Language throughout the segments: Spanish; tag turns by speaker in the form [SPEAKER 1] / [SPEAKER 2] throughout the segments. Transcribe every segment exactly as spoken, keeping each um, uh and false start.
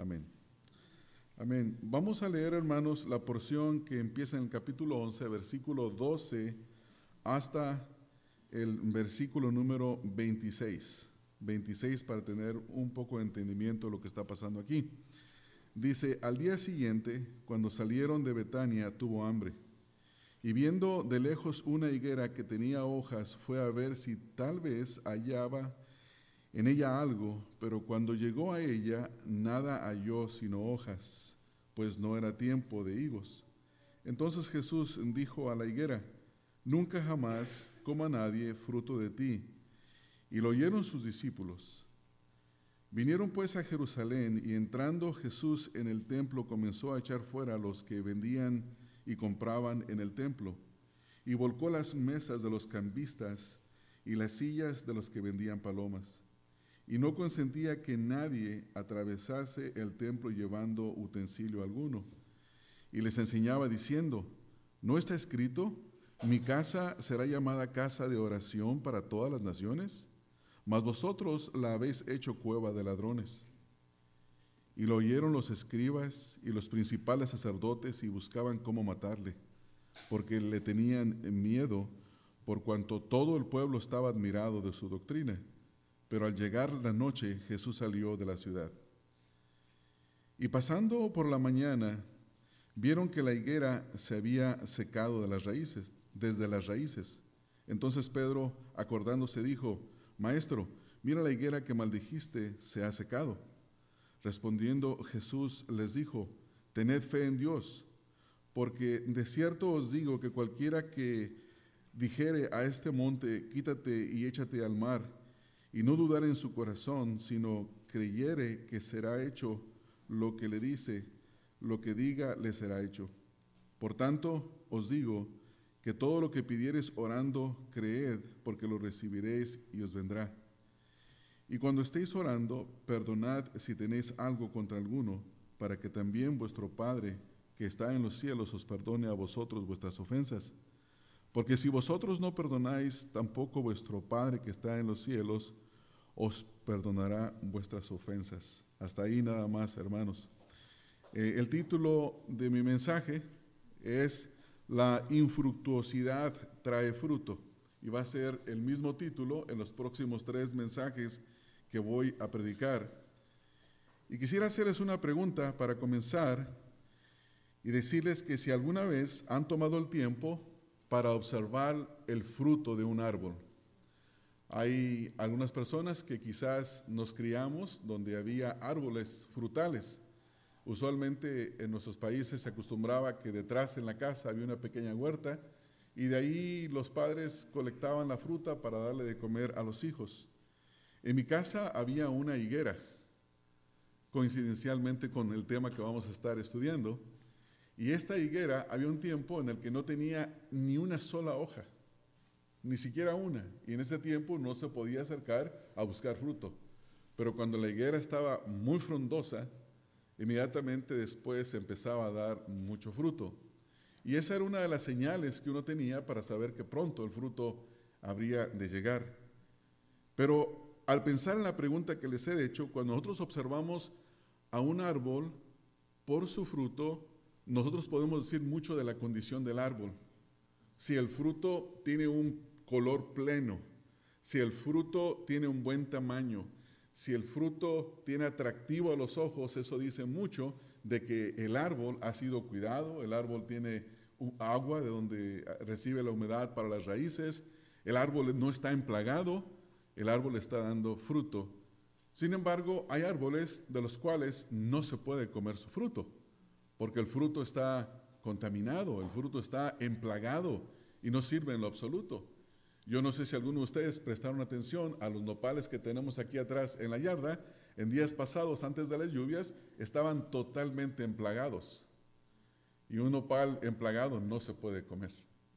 [SPEAKER 1] Amén. Amén. Vamos a leer, hermanos, la porción que empieza en el capítulo once, versículo doce, hasta el versículo número veintiséis. veintiséis para tener un poco de entendimiento de lo que está pasando aquí. Dice, al día siguiente, cuando salieron de Betania, tuvo hambre. Y viendo de lejos una higuera que tenía hojas, fue a ver si tal vez hallaba en ella algo, pero cuando llegó a ella, nada halló sino hojas, pues no era tiempo de higos. Entonces Jesús dijo a la higuera, nunca jamás coma nadie fruto de ti. Y lo oyeron sus discípulos. Vinieron pues a Jerusalén, y entrando Jesús en el templo, comenzó a echar fuera a los que vendían y compraban en el templo, y volcó las mesas de los cambistas y las sillas de los que vendían palomas. Y no consentía que nadie atravesase el templo llevando utensilio alguno. Y les enseñaba diciendo, ¿no está escrito, mi casa será llamada casa de oración para todas las naciones? Mas vosotros la habéis hecho cueva de ladrones. Y lo oyeron los escribas y los principales sacerdotes y buscaban cómo matarle, porque le tenían miedo, por cuanto todo el pueblo estaba admirado de su doctrina. Pero al llegar la noche, Jesús salió de la ciudad. Y pasando por la mañana, vieron que la higuera se había secado de las raíces, desde las raíces. Entonces Pedro, acordándose, dijo, Maestro, mira la higuera que maldijiste, se ha secado. Respondiendo Jesús les dijo, tened fe en Dios, porque de cierto os digo que cualquiera que dijere a este monte, quítate y échate al mar, y no dudar en su corazón, sino creyere que será hecho lo que le dice, lo que diga le será hecho. Por tanto, os digo que todo lo que pidiereis orando, creed, porque lo recibiréis y os vendrá. Y cuando estéis orando, perdonad si tenéis algo contra alguno, para que también vuestro Padre, que está en los cielos, os perdone a vosotros vuestras ofensas. Porque si vosotros no perdonáis, tampoco vuestro Padre que está en los cielos os perdonará vuestras ofensas. Hasta ahí nada más, hermanos. Eh, el título de mi mensaje es La infructuosidad trae fruto. Y va a ser el mismo título en los próximos tres mensajes que voy a predicar. Y quisiera hacerles una pregunta para comenzar y decirles que si alguna vez han tomado el tiempo para observar el fruto de un árbol. Hay algunas personas que quizás nos criamos donde había árboles frutales. Usualmente en nuestros países se acostumbraba que detrás en la casa había una pequeña huerta y de ahí los padres colectaban la fruta para darle de comer a los hijos. En mi casa había una higuera, coincidencialmente con el tema que vamos a estar estudiando. Y esta higuera había un tiempo en el que no tenía ni una sola hoja, ni siquiera una. Y en ese tiempo no se podía acercar a buscar fruto. Pero cuando la higuera estaba muy frondosa, inmediatamente después empezaba a dar mucho fruto. Y esa era una de las señales que uno tenía para saber que pronto el fruto habría de llegar. Pero al pensar en la pregunta que les he hecho, cuando nosotros observamos a un árbol por su fruto, nosotros podemos decir mucho de la condición del árbol. Si el fruto tiene un color pleno, si el fruto tiene un buen tamaño, si el fruto tiene atractivo a los ojos, eso dice mucho de que el árbol ha sido cuidado, el árbol tiene agua de donde recibe la humedad para las raíces, el árbol no está emplagado, el árbol está dando fruto. Sin embargo, hay árboles de los cuales no se puede comer su fruto, porque el fruto está contaminado, el fruto está emplagado y no sirve en lo absoluto. Yo no sé si alguno de ustedes prestaron atención a los nopales que tenemos aquí atrás en la yarda. En días pasados, antes de las lluvias, estaban totalmente emplagados. Y un nopal emplagado no se puede comer.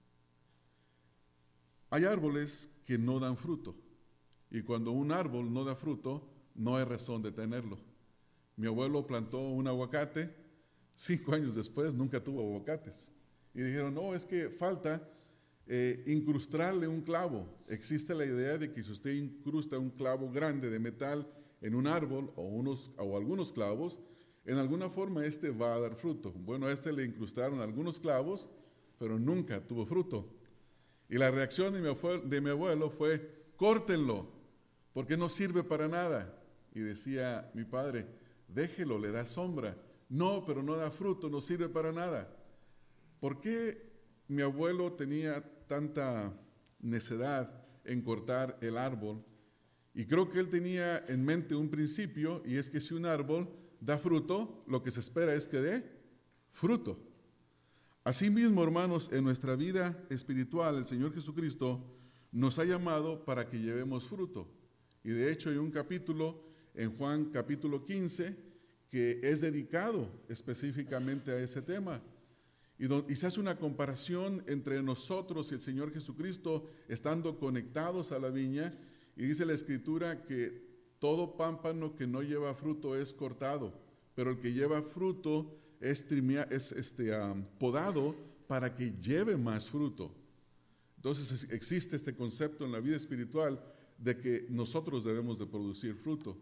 [SPEAKER 1] Hay árboles que no dan fruto. Y cuando un árbol no da fruto, no hay razón de tenerlo. Mi abuelo plantó un aguacate. Cinco años después nunca tuvo aguacates. Y dijeron, no, es que falta eh, incrustarle un clavo. Existe la idea de que si usted incrusta un clavo grande de metal en un árbol o, unos, o algunos clavos, en alguna forma este va a dar fruto. Bueno, a este le incrustaron algunos clavos, pero nunca tuvo fruto. Y la reacción de mi abuelo, de mi abuelo fue, córtenlo, porque no sirve para nada. Y decía mi padre, déjelo, le da sombra. No, pero no da fruto, no sirve para nada. ¿Por qué mi abuelo tenía tanta necedad en cortar el árbol? Y creo que él tenía en mente un principio, y es que si un árbol da fruto, lo que se espera es que dé fruto. Asimismo, hermanos, en nuestra vida espiritual, el Señor Jesucristo nos ha llamado para que llevemos fruto. Y de hecho hay un capítulo en Juan capítulo quince que es dedicado específicamente a ese tema. Y, do, y se hace una comparación entre nosotros y el Señor Jesucristo estando conectados a la viña. Y dice la Escritura que todo pámpano que no lleva fruto es cortado, pero el que lleva fruto es, trimia, es este, um, podado para que lleve más fruto. Entonces existe este concepto en la vida espiritual de que nosotros debemos de producir fruto.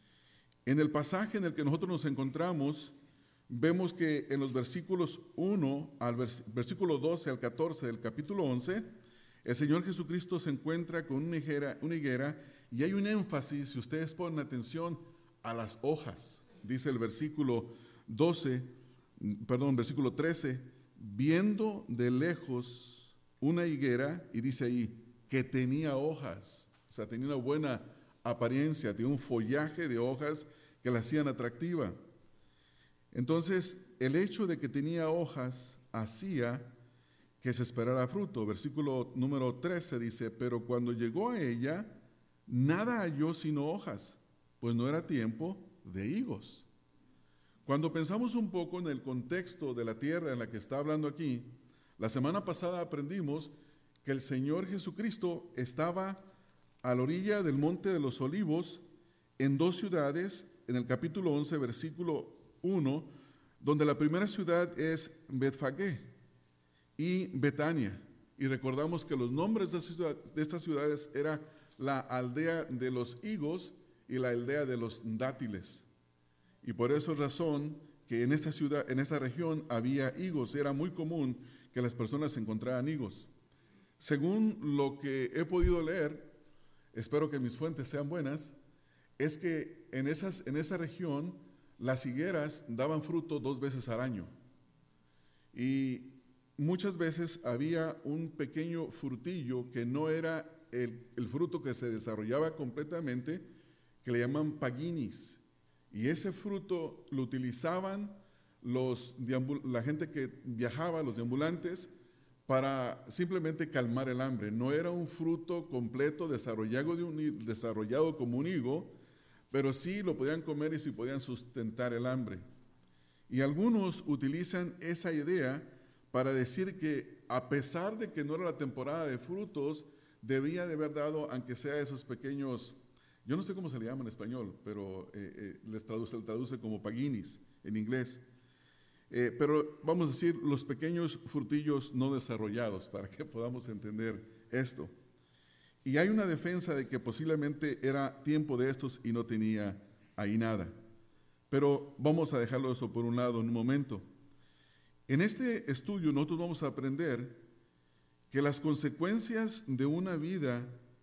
[SPEAKER 1] En el pasaje en el que nosotros nos encontramos, vemos que en los versículos uno al vers- versículo doce al catorce del capítulo once, el Señor Jesucristo se encuentra con una higuera, una higuera y hay un énfasis, si ustedes ponen atención, a las hojas. Dice el versículo doce, perdón, versículo trece, viendo de lejos una higuera, y dice ahí, que tenía hojas, o sea, tenía una buena apariencia, tenía un follaje de hojas que la hacían atractiva. Entonces, el hecho de que tenía hojas hacía que se esperara fruto. Versículo número trece dice, pero cuando llegó a ella, nada halló sino hojas, pues no era tiempo de higos. Cuando pensamos un poco en el contexto de la tierra en la que está hablando aquí, la semana pasada aprendimos que el Señor Jesucristo estaba a la orilla del Monte de los Olivos en dos ciudades, en el capítulo once, versículo uno, donde la primera ciudad es Betfagé y Betania. Y recordamos que los nombres de, ciudad, de estas ciudades era la aldea de los higos y la aldea de los dátiles. Y por esa razón que en esta ciudad, en esta región había higos, era muy común que las personas encontraran higos. Según lo que he podido leer, espero que mis fuentes sean buenas, es que en, esas, en esa región las higueras daban fruto dos veces al año. Y muchas veces había un pequeño frutillo que no era el, el fruto que se desarrollaba completamente, que le llaman paginis. Y ese fruto lo utilizaban los, la gente que viajaba, los deambulantes, para simplemente calmar el hambre. No era un fruto completo desarrollado, de un, desarrollado como un higo, pero sí lo podían comer y sí podían sustentar el hambre. Y algunos utilizan esa idea para decir que a pesar de que no era la temporada de frutos, debía de haber dado, aunque sea esos pequeños, yo no sé cómo se le llama en español, pero eh, eh, les traduce, les traduce como paginis en inglés. Eh, pero vamos a decir los pequeños frutillos no desarrollados para que podamos entender esto. Y hay una defensa de que posiblemente era tiempo de estos y no tenía ahí nada. Pero vamos a dejarlo eso por un lado en un momento. En este estudio nosotros vamos a aprender que las consecuencias de una vida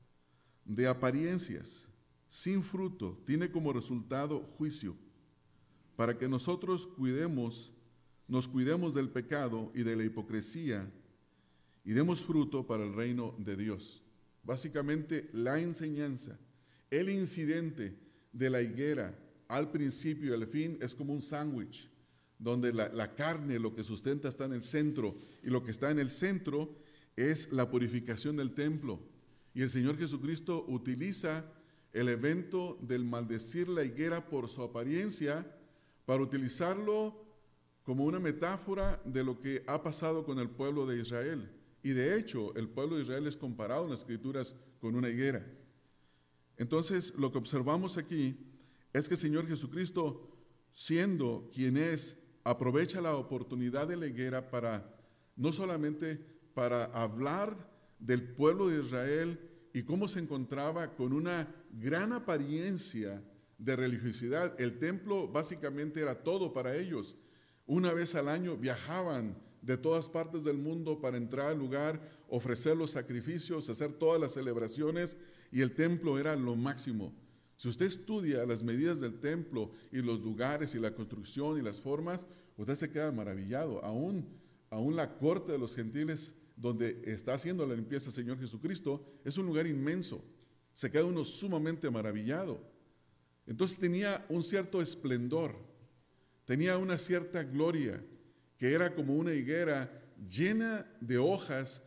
[SPEAKER 1] de apariencias sin fruto tiene como resultado juicio, para que nosotros cuidemos, nos cuidemos del pecado y de la hipocresía y demos fruto para el reino de Dios. Básicamente la enseñanza, el incidente de la higuera al principio y al fin es como un sándwich, donde la, la carne, lo que sustenta está en el centro, y lo que está en el centro es la purificación del templo. Y el Señor Jesucristo utiliza el evento del maldecir la higuera por su apariencia para utilizarlo como una metáfora de lo que ha pasado con el pueblo de Israel. Y de hecho, el pueblo de Israel es comparado en las Escrituras con una higuera. Entonces, lo que observamos aquí es que el Señor Jesucristo, siendo quien es, aprovecha la oportunidad de la higuera para, no solamente para hablar del pueblo de Israel y cómo se encontraba con una gran apariencia de religiosidad. El templo básicamente era todo para ellos. Una vez al año viajaban de todas partes del mundo para entrar al lugar, ofrecer los sacrificios, hacer todas las celebraciones, y el templo era lo máximo. Si usted estudia las medidas del templo y los lugares y la construcción y las formas, usted se queda maravillado. Aún, aún la corte de los gentiles, donde está haciendo la limpieza el Señor Jesucristo, es un lugar inmenso. Se queda uno sumamente maravillado. Entonces tenía un cierto esplendor, tenía una cierta gloria, que era como una higuera llena de hojas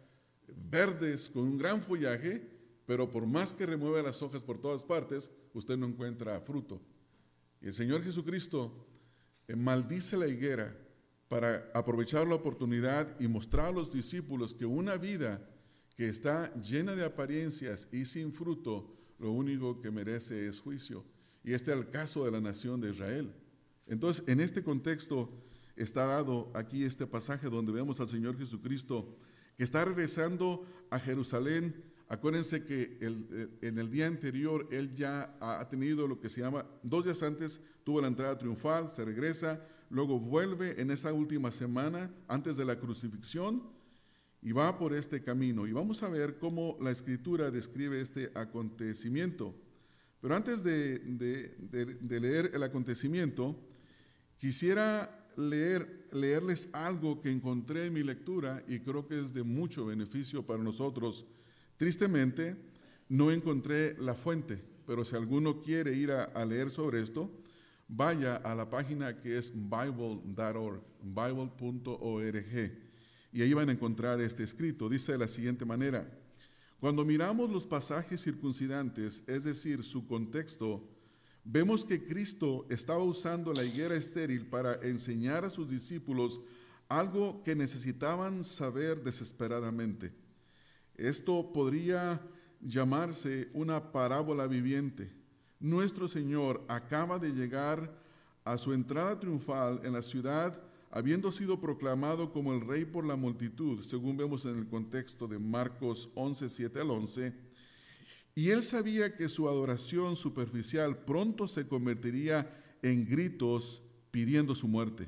[SPEAKER 1] verdes con un gran follaje, pero por más que remueve las hojas por todas partes, usted no encuentra fruto. Y el Señor Jesucristo eh, maldice la higuera para aprovechar la oportunidad y mostrar a los discípulos que una vida que está llena de apariencias y sin fruto, lo único que merece es juicio. Y este es el caso de la nación de Israel. Entonces, en este contexto está dado aquí este pasaje donde vemos al Señor Jesucristo que está regresando a Jerusalén. Acuérdense que el, en el día anterior Él ya ha tenido lo que se llama, dos días antes tuvo la entrada triunfal, se regresa, luego vuelve en esa última semana antes de la crucifixión y va por este camino. Y vamos a ver cómo la Escritura describe este acontecimiento. Pero antes de, de, de, de leer el acontecimiento, quisiera leer, leerles algo que encontré en mi lectura y creo que es de mucho beneficio para nosotros. Tristemente, no encontré la fuente, pero si alguno quiere ir a, a leer sobre esto, vaya a la página que es bible punto org, bible punto org, y ahí van a encontrar este escrito. Dice de la siguiente manera: cuando miramos los pasajes circuncidantes, es decir, su contexto, vemos que Cristo estaba usando la higuera estéril para enseñar a sus discípulos algo que necesitaban saber desesperadamente. Esto podría llamarse una parábola viviente. Nuestro Señor acaba de llegar a su entrada triunfal en la ciudad, habiendo sido proclamado como el Rey por la multitud, según vemos en el contexto de Marcos once, siete al once, y él sabía que su adoración superficial pronto se convertiría en gritos pidiendo su muerte.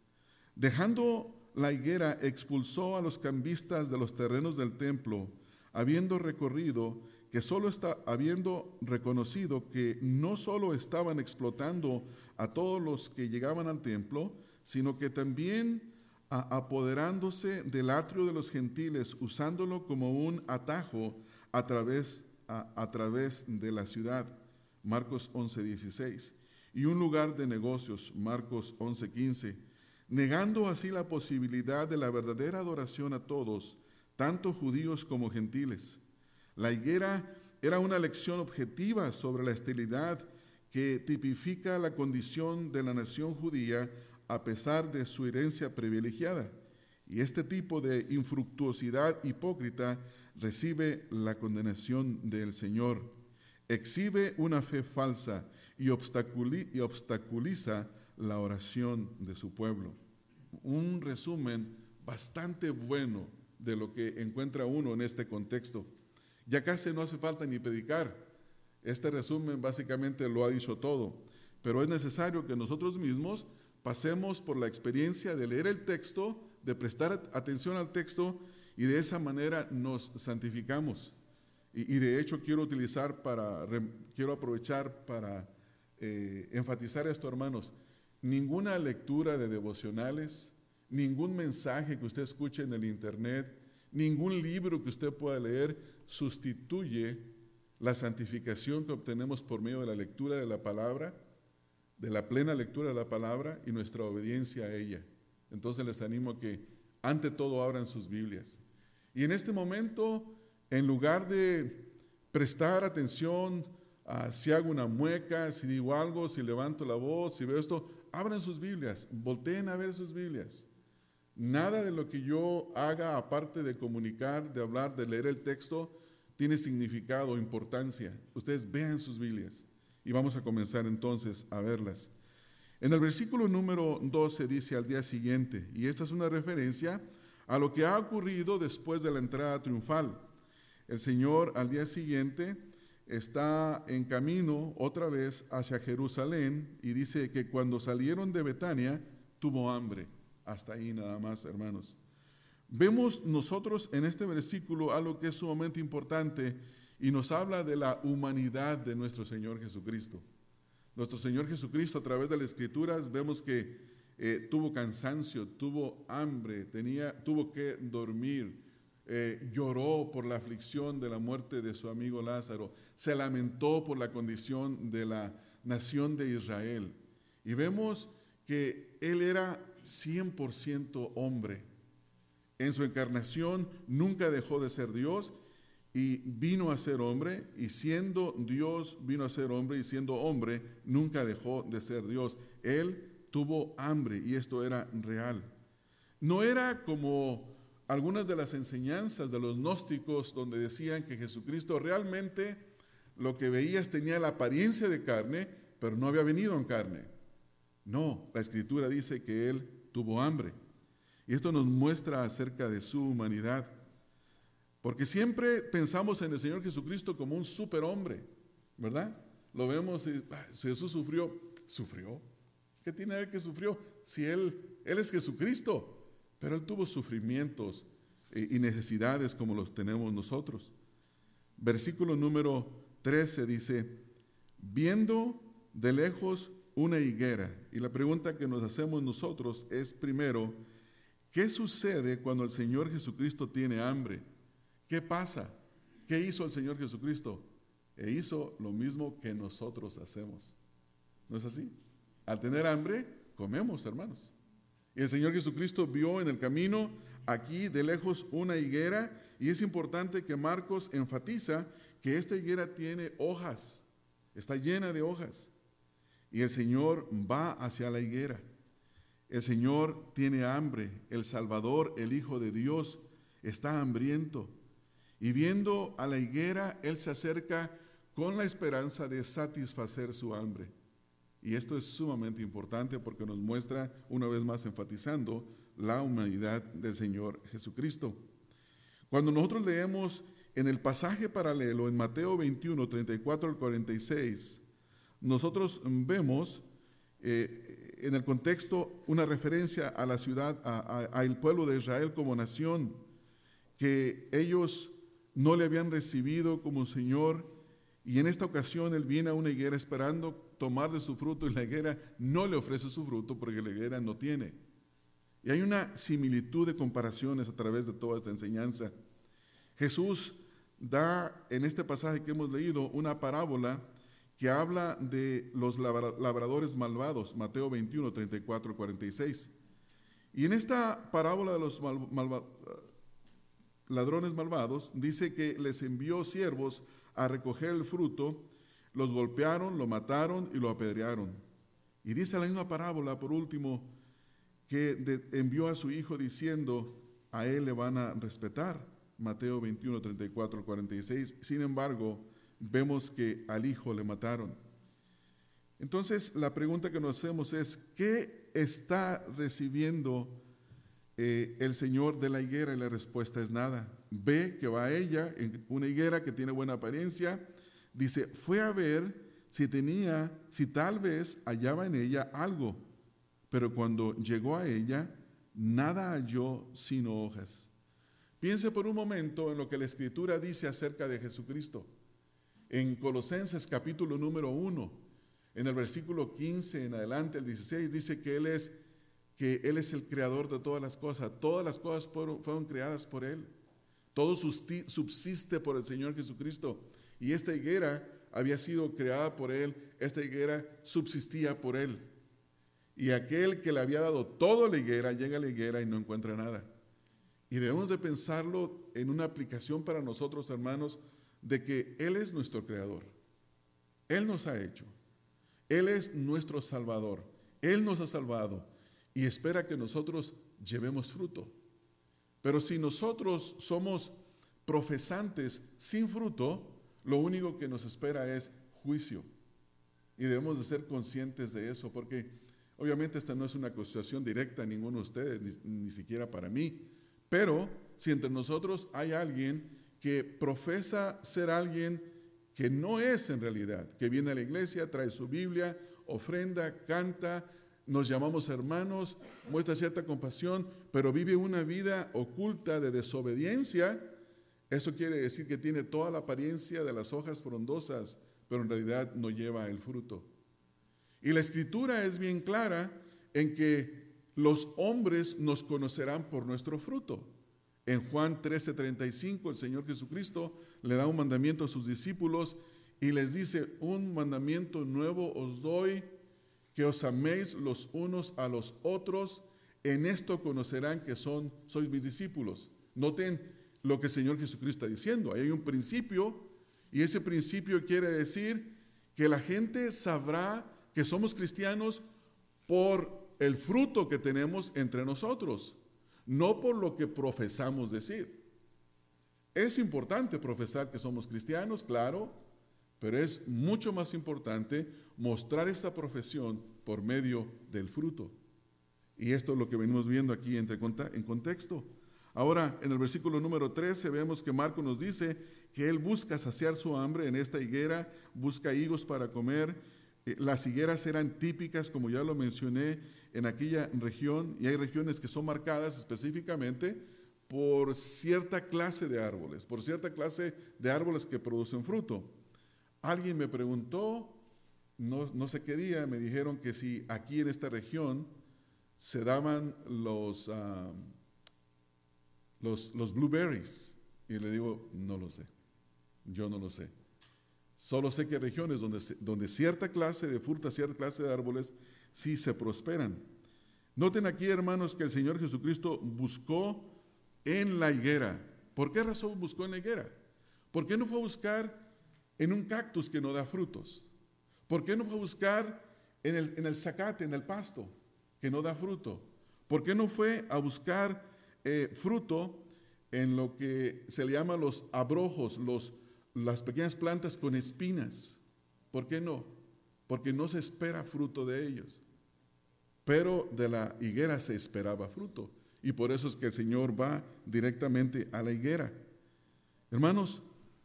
[SPEAKER 1] Dejando la higuera, expulsó a los cambistas de los terrenos del templo, habiendo recorrido que solo está, habiendo reconocido que no solo estaban explotando a todos los que llegaban al templo, sino que también a, apoderándose del atrio de los gentiles, usándolo como un atajo a través, a, a través de la ciudad, Marcos once, dieciséis, y un lugar de negocios, Marcos once, quince, negando así la posibilidad de la verdadera adoración a todos, tanto judíos como gentiles. La higuera era una lección objetiva sobre la esterilidad que tipifica la condición de la nación judía a pesar de su herencia privilegiada. Y este tipo de infructuosidad hipócrita recibe la condenación del Señor. Exhibe una fe falsa y, obstaculi- y obstaculiza la oración de su pueblo. Un resumen bastante bueno de lo que encuentra uno en este contexto. Ya casi no hace falta ni predicar. Este resumen básicamente lo ha dicho todo, pero es necesario que nosotros mismos pasemos por la experiencia de leer el texto, de prestar atención al texto, y de esa manera nos santificamos. Y, y de hecho quiero utilizar para, quiero aprovechar para eh, enfatizar esto, hermanos. Ninguna lectura de devocionales, ningún mensaje que usted escuche en el internet, ningún libro que usted pueda leer sustituye la santificación que obtenemos por medio de la lectura de la palabra, de la plena lectura de la palabra y nuestra obediencia a ella. Entonces les animo a que ante todo abran sus Biblias. Y en este momento, en lugar de prestar atención a si hago una mueca, si digo algo, si levanto la voz, si veo esto, abran sus Biblias, volteen a ver sus Biblias. Nada de lo que yo haga, aparte de comunicar, de hablar, de leer el texto, tiene significado o importancia. Ustedes vean sus Biblias y vamos a comenzar entonces a verlas. En el versículo número doce dice al día siguiente, y esta es una referencia a lo que ha ocurrido después de la entrada triunfal. El Señor al día siguiente está en camino otra vez hacia Jerusalén y dice que cuando salieron de Betania tuvo hambre. Hasta ahí nada más, hermanos. Vemos nosotros en este versículo algo que es sumamente importante y nos habla de la humanidad de nuestro Señor Jesucristo. Nuestro Señor Jesucristo, a través de las Escrituras, vemos que eh, tuvo cansancio, tuvo hambre, tenía, tuvo que dormir, eh, lloró por la aflicción de la muerte de su amigo Lázaro, se lamentó por la condición de la nación de Israel. Y vemos que Él era cien por ciento hombre. En su encarnación nunca dejó de ser Dios y vino a ser hombre, y siendo Dios vino a ser hombre, y siendo hombre nunca dejó de ser Dios. Él tuvo hambre y esto era real. No era como algunas de las enseñanzas de los gnósticos donde decían que Jesucristo realmente lo que veías tenía la apariencia de carne, pero no había venido en carne. No, la Escritura dice que Él tuvo hambre. Y esto nos muestra acerca de su humanidad. Porque siempre pensamos en el Señor Jesucristo como un superhombre, ¿verdad? Lo vemos y ah, Jesús sufrió, sufrió. ¿Qué tiene que ver que sufrió? Si Él, Él es Jesucristo, pero Él tuvo sufrimientos y necesidades como los tenemos nosotros. Versículo número trece dice, viendo de lejos una higuera. Y la pregunta que nos hacemos nosotros es primero, ¿qué sucede cuando el Señor Jesucristo tiene hambre? ¿Qué pasa? ¿Qué hizo el Señor Jesucristo? E hizo lo mismo que nosotros hacemos. ¿No es así? Al tener hambre, comemos, hermanos. Y el Señor Jesucristo vio en el camino aquí de lejos una higuera, y es importante que Marcos enfatiza que esta higuera tiene hojas, está llena de hojas. Y el Señor va hacia la higuera. El Señor tiene hambre. El Salvador, el Hijo de Dios, está hambriento. Y viendo a la higuera, Él se acerca con la esperanza de satisfacer su hambre. Y esto es sumamente importante porque nos muestra, una vez más enfatizando, la humanidad del Señor Jesucristo. Cuando nosotros leemos en el pasaje paralelo, en Mateo veintiuno, treinta y cuatro al cuarenta y seis, nosotros vemos eh, en el contexto una referencia a la ciudad, al pueblo de Israel como nación, que ellos no le habían recibido como Señor, y en esta ocasión Él viene a una higuera esperando tomar de su fruto, y la higuera no le ofrece su fruto porque la higuera no tiene. Y hay una similitud de comparaciones a través de toda esta enseñanza. Jesús da en este pasaje que hemos leído una parábola que habla de los labradores malvados, Mateo veintiuno, treinta y cuatro, cuarenta y seis. Y en esta parábola de los mal, malva, ladrones malvados, dice que les envió siervos a recoger el fruto, los golpearon, lo mataron y lo apedrearon. Y dice la misma parábola, por último, que de, envió a su hijo diciendo, a él le van a respetar, Mateo veintiuno, treinta y cuatro, cuarenta y seis. Sin embargo, vemos que al hijo le mataron. Entonces, la pregunta que nos hacemos es, ¿qué está recibiendo eh, el Señor de la higuera? Y la respuesta es nada. Ve que va a ella, en una higuera que tiene buena apariencia, dice, fue a ver si tenía, si tal vez hallaba en ella algo, pero cuando llegó a ella, nada halló sino hojas. Piense por un momento en lo que la Escritura dice acerca de Jesucristo. En Colosenses capítulo número uno, en el versículo quince en adelante, el dieciséis, dice que Él es, que Él es el creador de todas las cosas. Todas las cosas fueron, fueron creadas por Él. Todo subsiste por el Señor Jesucristo. Y esta higuera había sido creada por Él, esta higuera subsistía por Él. Y aquel que le había dado toda la higuera, llega a la higuera y no encuentra nada. Y debemos de pensarlo en una aplicación para nosotros, hermanos, de que Él es nuestro creador. Él nos ha hecho. Él es nuestro Salvador. Él nos ha salvado y espera que nosotros llevemos fruto. Pero si nosotros somos profesantes sin fruto, lo único que nos espera es juicio. Y debemos de ser conscientes de eso, porque obviamente esta no es una acusación directa a ninguno de ustedes, ni, ni siquiera para mí. Pero si entre nosotros hay alguien que profesa ser alguien que no es en realidad, que viene a la iglesia, trae su Biblia, ofrenda, canta, nos llamamos hermanos, muestra cierta compasión, pero vive una vida oculta de desobediencia. Eso quiere decir que tiene toda la apariencia de las hojas frondosas, pero en realidad no lleva el fruto. Y la Escritura es bien clara en que los hombres nos conocerán por nuestro fruto. En Juan trece treinta y cinco, el Señor Jesucristo le da un mandamiento a sus discípulos y les dice: un mandamiento nuevo os doy, que os améis los unos a los otros. En esto conocerán que son, sois mis discípulos. Noten lo que el Señor Jesucristo está diciendo. Ahí hay un principio, y ese principio quiere decir que la gente sabrá que somos cristianos por el fruto que tenemos entre nosotros, no por lo que profesamos decir. Es importante profesar que somos cristianos, claro, pero es mucho más importante mostrar esta profesión por medio del fruto. Y esto es lo que venimos viendo aquí entre, en contexto. Ahora, en el versículo número trece, vemos que Marcos nos dice que él busca saciar su hambre en esta higuera, busca higos para comer. Las higueras eran típicas, como ya lo mencioné, en aquella región, y hay regiones que son marcadas específicamente por cierta clase de árboles, por cierta clase de árboles que producen fruto. Alguien me preguntó, no, no sé qué día, me dijeron que si aquí en esta región se daban los, uh, los, los blueberries, y le digo, no lo sé, yo no lo sé. Solo sé que hay regiones donde, donde cierta clase de fruta, cierta clase de árboles, sí se prosperan. Noten aquí, hermanos, que el Señor Jesucristo buscó en la higuera. ¿Por qué razón buscó en la higuera? ¿Por qué no fue a buscar en un cactus que no da frutos? ¿Por qué no fue a buscar en el, en el zacate, en el pasto, que no da fruto? ¿Por qué no fue a buscar eh, fruto en lo que se le llama los abrojos, los las pequeñas plantas con espinas? ¿Por qué no? Porque no se espera fruto de ellos. Pero de la higuera se esperaba fruto. Y por eso es que el Señor va directamente a la higuera. Hermanos,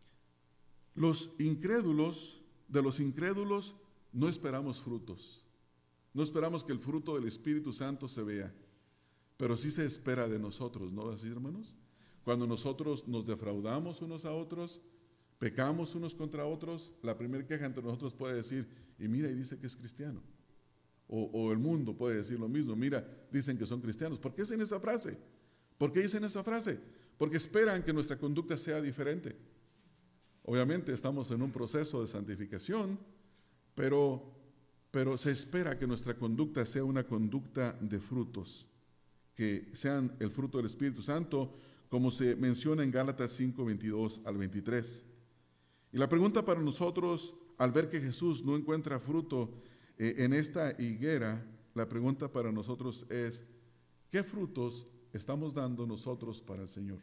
[SPEAKER 1] los incrédulos, de los incrédulos no esperamos frutos. No esperamos que el fruto del Espíritu Santo se vea. Pero sí se espera de nosotros, ¿no así, hermanos? Cuando nosotros nos defraudamos unos a otros, pecamos unos contra otros, la primera queja entre nosotros puede decir, y mira, y dice que es cristiano. O, o el mundo puede decir lo mismo, mira, dicen que son cristianos. ¿Por qué dicen esa frase? ¿Por qué dicen esa frase? Porque esperan que nuestra conducta sea diferente. Obviamente estamos en un proceso de santificación, pero, pero se espera que nuestra conducta sea una conducta de frutos, que sean el fruto del Espíritu Santo, como se menciona en Gálatas cinco, veintidós al veintitrés. Y la pregunta para nosotros, al ver que Jesús no encuentra fruto eh, en esta higuera, la pregunta para nosotros es, ¿qué frutos estamos dando nosotros para el Señor?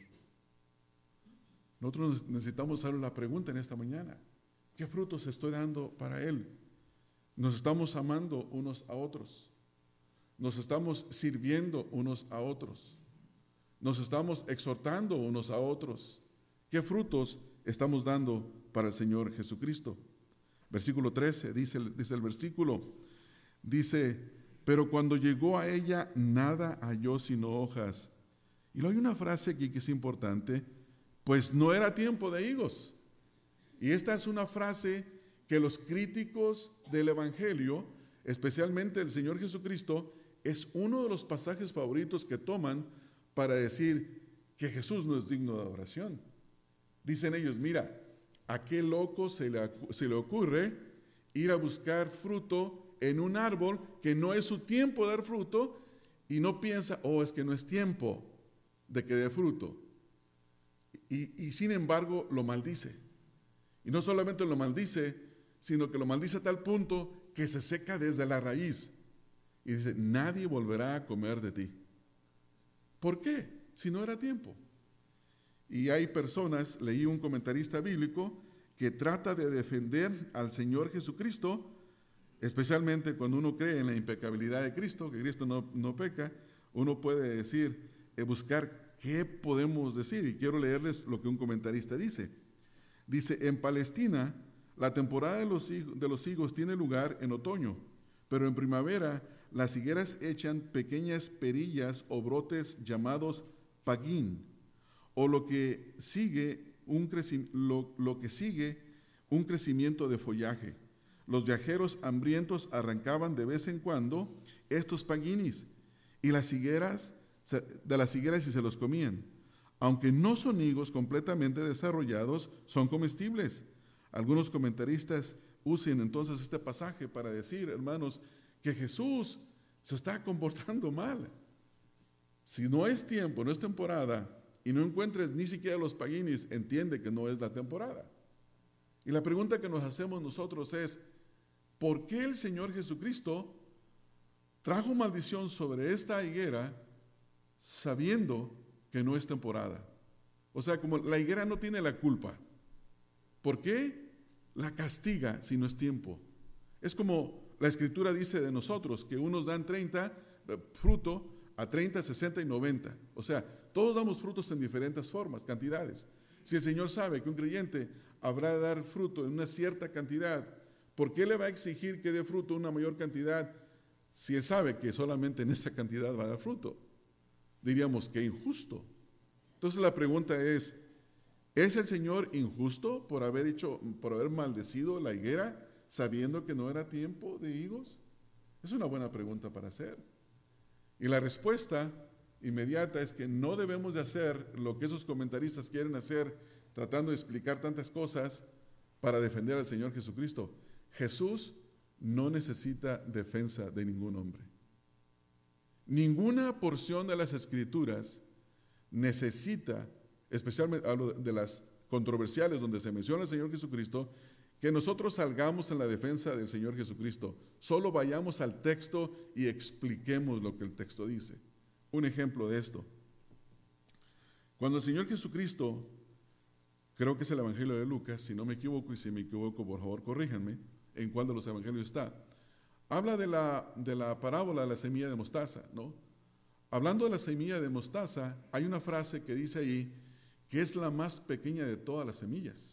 [SPEAKER 1] Nosotros necesitamos hacer la pregunta en esta mañana, ¿qué frutos estoy dando para Él? Nos estamos amando unos a otros, nos estamos sirviendo unos a otros, nos estamos exhortando unos a otros. ¿Qué frutos estamos dando para el Señor Jesucristo? Versículo trece, dice, dice el versículo, dice, pero cuando llegó a ella, nada halló sino hojas. Y luego hay una frase aquí que es importante, pues no era tiempo de higos. Y esta es una frase que los críticos del Evangelio, especialmente el Señor Jesucristo, es uno de los pasajes favoritos que toman para decir que Jesús no es digno de adoración. Dicen ellos, mira, ¿a qué loco se le, se le ocurre ir a buscar fruto en un árbol que no es su tiempo de dar fruto y no piensa, oh, es que no es tiempo de que dé fruto? Y, y sin embargo lo maldice. Y no solamente lo maldice, sino que lo maldice a tal punto que se seca desde la raíz. Y dice, nadie volverá a comer de ti. ¿Por qué? Si no era tiempo. Y hay personas, leí un comentarista bíblico que trata de defender al Señor Jesucristo, especialmente cuando uno cree en la impecabilidad de Cristo, que Cristo no, no peca, uno puede decir, eh, buscar qué podemos decir. Y quiero leerles lo que un comentarista dice. Dice, en Palestina La temporada de los, de los higos tiene lugar en otoño, pero en primavera las higueras echan pequeñas perillas o brotes llamados paguín, o lo que sigue un, creci- lo, lo que sigue un crecimiento de follaje. Los viajeros hambrientos arrancaban de vez en cuando estos paguinis y las higueras, de las higueras y se los comían. Aunque no son higos completamente desarrollados, son comestibles. Algunos comentaristas usan entonces este pasaje para decir, hermanos, que Jesús se está comportando mal. Si no es tiempo, no es temporada, y no encuentres ni siquiera los paguinis, entiende que no es la temporada. Y la pregunta que nos hacemos nosotros es, ¿por qué el Señor Jesucristo trajo maldición sobre esta higuera sabiendo que no es temporada? O sea, como la higuera no tiene la culpa, ¿por qué la castiga si no es tiempo? Es como la Escritura dice de nosotros, que unos dan treinta fruto a treinta, sesenta y noventa. O sea, todos damos frutos en diferentes formas, cantidades. Si el Señor sabe que un creyente habrá de dar fruto en una cierta cantidad, ¿por qué le va a exigir que dé fruto una mayor cantidad si Él sabe que solamente en esa cantidad va a dar fruto? Diríamos que injusto. Entonces la pregunta es, ¿es el Señor injusto por haber hecho, por haber maldecido la higuera sabiendo que no era tiempo de higos? Es una buena pregunta para hacer. Y la respuesta inmediata es que no debemos de hacer lo que esos comentaristas quieren hacer, tratando de explicar tantas cosas para defender al Señor Jesucristo. Jesús no necesita defensa de ningún hombre. Ninguna porción de las Escrituras necesita, especialmente hablo de las controversiales donde se menciona al Señor Jesucristo, que nosotros salgamos en la defensa del Señor Jesucristo. Solo vayamos al texto y expliquemos lo que el texto dice. Un ejemplo de esto. Cuando el Señor Jesucristo, creo que es el Evangelio de Lucas, si no me equivoco, y si me equivoco, por favor, corríjanme, en cuál de los evangelios está, habla de la, de la parábola de la semilla de mostaza, ¿no? Hablando de la semilla de mostaza, hay una frase que dice ahí que es la más pequeña de todas las semillas.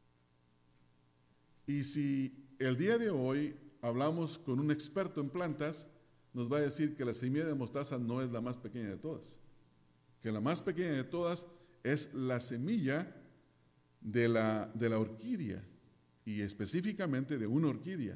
[SPEAKER 1] Y si el día de hoy hablamos con un experto en plantas, nos va a decir que la semilla de mostaza no es la más pequeña de todas, que la más pequeña de todas es la semilla de la, de la orquídea, y específicamente de una orquídea.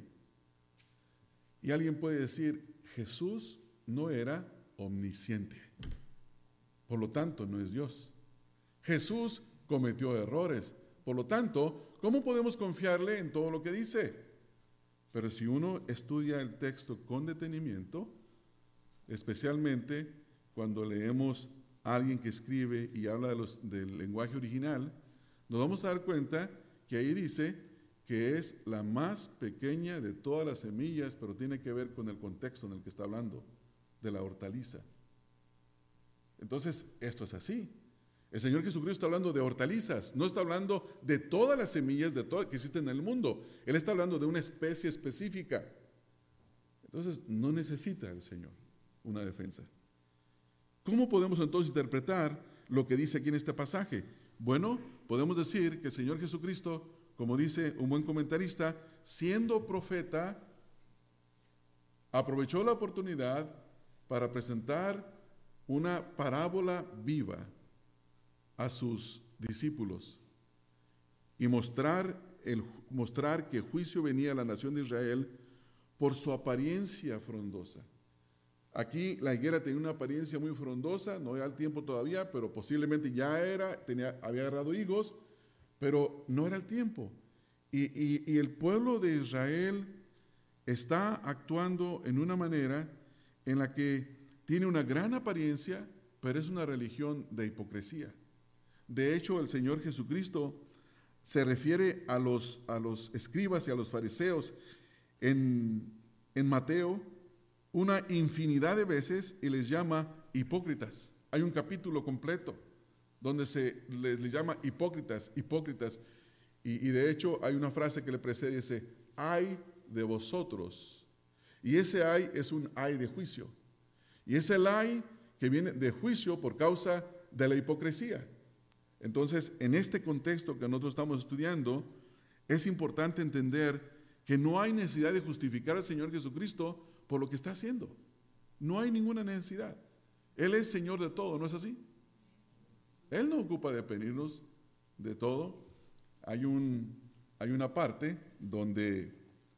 [SPEAKER 1] Y alguien puede decir, Jesús no era omnisciente, por lo tanto no es Dios. Jesús cometió errores, por lo tanto, ¿cómo podemos confiarle en todo lo que dice? Pero si uno estudia el texto con detenimiento, especialmente cuando leemos a alguien que escribe y habla de los, del lenguaje original, nos vamos a dar cuenta que ahí dice que es la más pequeña de todas las semillas, pero tiene que ver con el contexto en el que está hablando, de la hortaliza. Entonces, esto es así. El Señor Jesucristo está hablando de hortalizas, no está hablando de todas las semillas de todo que existen en el mundo. Él está hablando de una especie específica. Entonces, no necesita el Señor una defensa. ¿Cómo podemos entonces interpretar lo que dice aquí en este pasaje? Bueno, podemos decir que el Señor Jesucristo, como dice un buen comentarista, siendo profeta, aprovechó la oportunidad para presentar una parábola viva a sus discípulos y mostrar, el, mostrar que juicio venía a la nación de Israel por su apariencia frondosa. Aquí la higuera tenía una apariencia muy frondosa, no era el tiempo todavía, pero posiblemente ya era, tenía, había agarrado higos, pero no era el tiempo. Y, y, y el pueblo de Israel está actuando en una manera en la que tiene una gran apariencia, pero es una religión de hipocresía. De hecho, el Señor Jesucristo se refiere a los, a los escribas y a los fariseos en, en Mateo una infinidad de veces y les llama hipócritas. Hay un capítulo completo donde se les, les llama hipócritas, hipócritas. Y, y de hecho hay una frase que le precede y dice, ay de vosotros. Y ese ay es un ay de juicio. Y es el ay que viene de juicio por causa de la hipocresía. Entonces, en este contexto que nosotros estamos estudiando, es importante entender que no hay necesidad de justificar al Señor Jesucristo por lo que está haciendo. No hay ninguna necesidad. Él es Señor de todo, ¿no es así? Él no ocupa de pedirnos de todo. Hay, un, hay una parte donde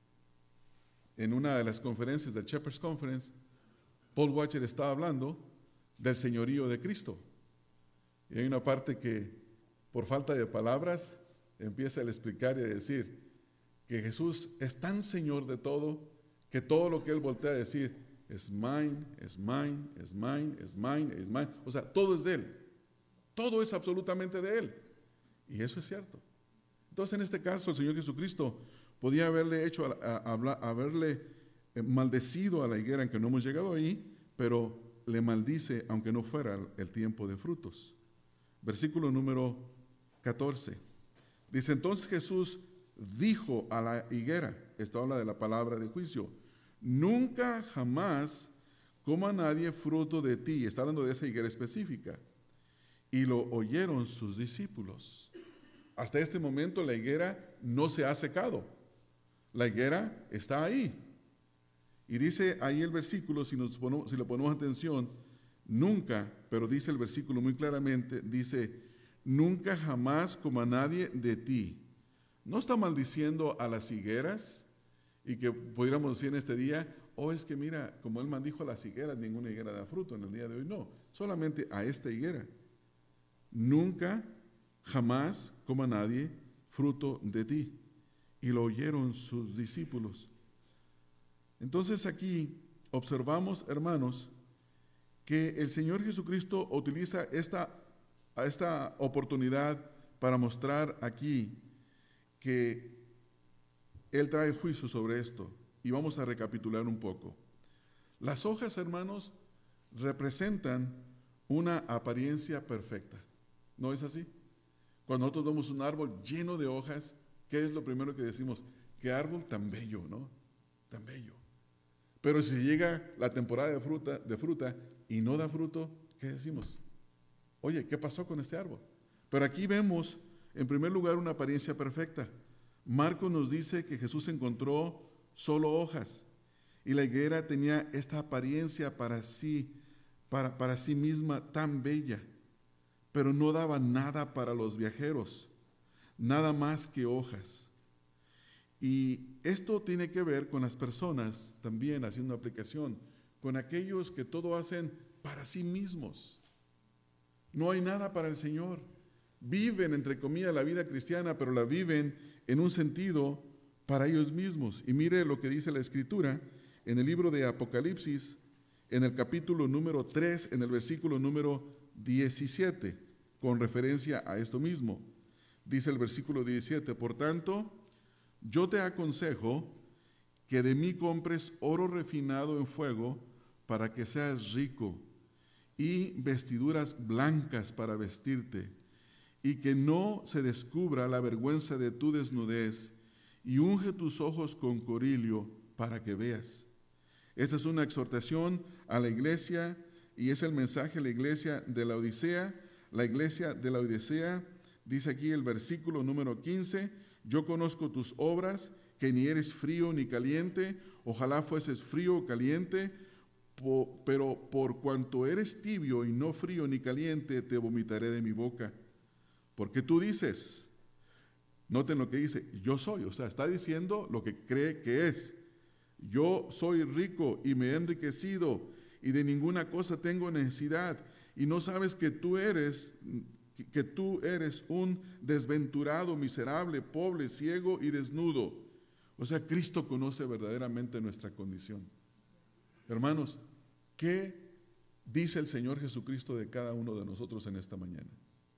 [SPEAKER 1] en una de las conferencias del Shepherd's Conference, Paul Washer estaba hablando del señorío de Cristo. Y hay una parte que, por falta de palabras, empieza a explicar y a decir que Jesús es tan Señor de todo, que todo lo que Él voltea a decir es mine, es mine, es mine, es mine, es mine. O sea, todo es de Él. Todo es absolutamente de Él. Y eso es cierto. Entonces, en este caso, el Señor Jesucristo podía haberle hecho, a, a, a, haberle maldecido a la higuera, en que no hemos llegado ahí, pero le maldice, aunque no fuera el tiempo de frutos. Versículo número catorce. Dice, entonces Jesús dijo a la higuera, esta habla de la palabra de juicio, nunca jamás coma nadie fruto de ti. Está hablando de esa higuera específica. Y lo oyeron sus discípulos. Hasta este momento la higuera no se ha secado. La higuera está ahí. Y dice ahí el versículo, si, nos ponemos, si le ponemos atención, nunca, pero dice el versículo muy claramente, dice, nunca jamás coma nadie de ti. No está maldiciendo a las higueras y que pudiéramos decir en este día, oh, es que mira, como él maldijo a las higueras, ninguna higuera da fruto en el día de hoy. No, solamente a esta higuera. Nunca jamás coma nadie fruto de ti. Y lo oyeron sus discípulos. Entonces aquí observamos, hermanos, que el Señor Jesucristo utiliza esta, esta oportunidad para mostrar aquí que Él trae juicio sobre esto. Y vamos a recapitular un poco. Las hojas, hermanos, representan una apariencia perfecta. ¿No es así? Cuando nosotros vemos un árbol lleno de hojas, ¿qué es lo primero que decimos? Qué árbol tan bello, ¿no? Tan bello. Pero si llega la temporada de fruta, de fruta y no da fruto, ¿qué decimos? Oye, ¿qué pasó con este árbol? Pero aquí vemos, en primer lugar, una apariencia perfecta. Marcos nos dice que Jesús encontró solo hojas y la higuera tenía esta apariencia para sí, para, para sí misma tan bella, pero no daba nada para los viajeros, nada más que hojas. Y esto tiene que ver con las personas, también haciendo aplicación, con aquellos que todo hacen para sí mismos. No hay nada para el Señor. Viven, entre comillas, la vida cristiana, pero la viven en un sentido para ellos mismos. Y mire lo que dice la Escritura en el libro de Apocalipsis, en el capítulo número tres, en el versículo número diecisiete, con referencia a esto mismo. Dice el versículo diecisiete, por tanto, yo te aconsejo que de mí compres oro refinado en fuego para que seas rico, y vestiduras blancas para vestirte, y que no se descubra la vergüenza de tu desnudez, y unge tus ojos con corilio para que veas. Esta es una exhortación a la iglesia, y es el mensaje a la iglesia de la Odisea. La iglesia de la Odisea, dice aquí el versículo número quince, yo conozco tus obras, que ni eres frío ni caliente, ojalá fueses frío o caliente, po, pero por cuanto eres tibio y no frío ni caliente, te vomitaré de mi boca. Porque tú dices, noten lo que dice, yo soy, o sea, está diciendo lo que cree que es. Yo soy rico y me he enriquecido y de ninguna cosa tengo necesidad. Y no sabes que tú eres... que tú eres un desventurado, miserable, pobre, ciego y desnudo. O sea, Cristo conoce verdaderamente nuestra condición. Hermanos, ¿qué dice el Señor Jesucristo de cada uno de nosotros en esta mañana?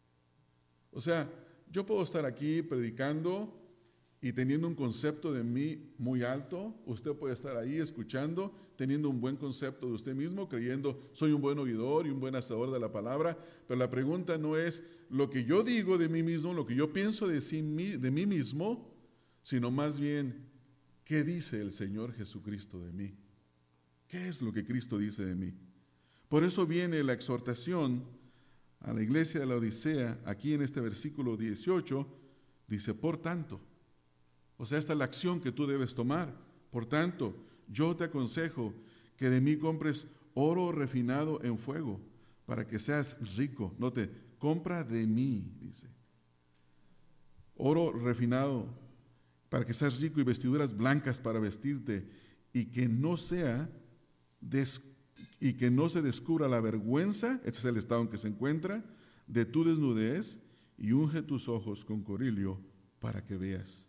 [SPEAKER 1] O sea, yo puedo estar aquí predicando y teniendo un concepto de mí muy alto. Usted puede estar ahí escuchando, teniendo un buen concepto de usted mismo, creyendo soy un buen oidor y un buen hacedor de la palabra. Pero la pregunta no es lo que yo digo de mí mismo, lo que yo pienso de, sí, de mí mismo, sino más bien, ¿qué dice el Señor Jesucristo de mí? ¿Qué es lo que Cristo dice de mí? Por eso viene la exhortación a la iglesia de la Odisea, aquí en este versículo dieciocho, dice, por tanto, O sea, esta es la acción que tú debes tomar. Por tanto, yo te aconsejo que de mí compres oro refinado en fuego, para que seas rico. Note, compra de mí, dice. Oro refinado, para que seas rico, y vestiduras blancas para vestirte, y que no sea des, y que no se descubra la vergüenza, este es el estado en que se encuentra, de tu desnudez, y unge tus ojos con corilio para que veas.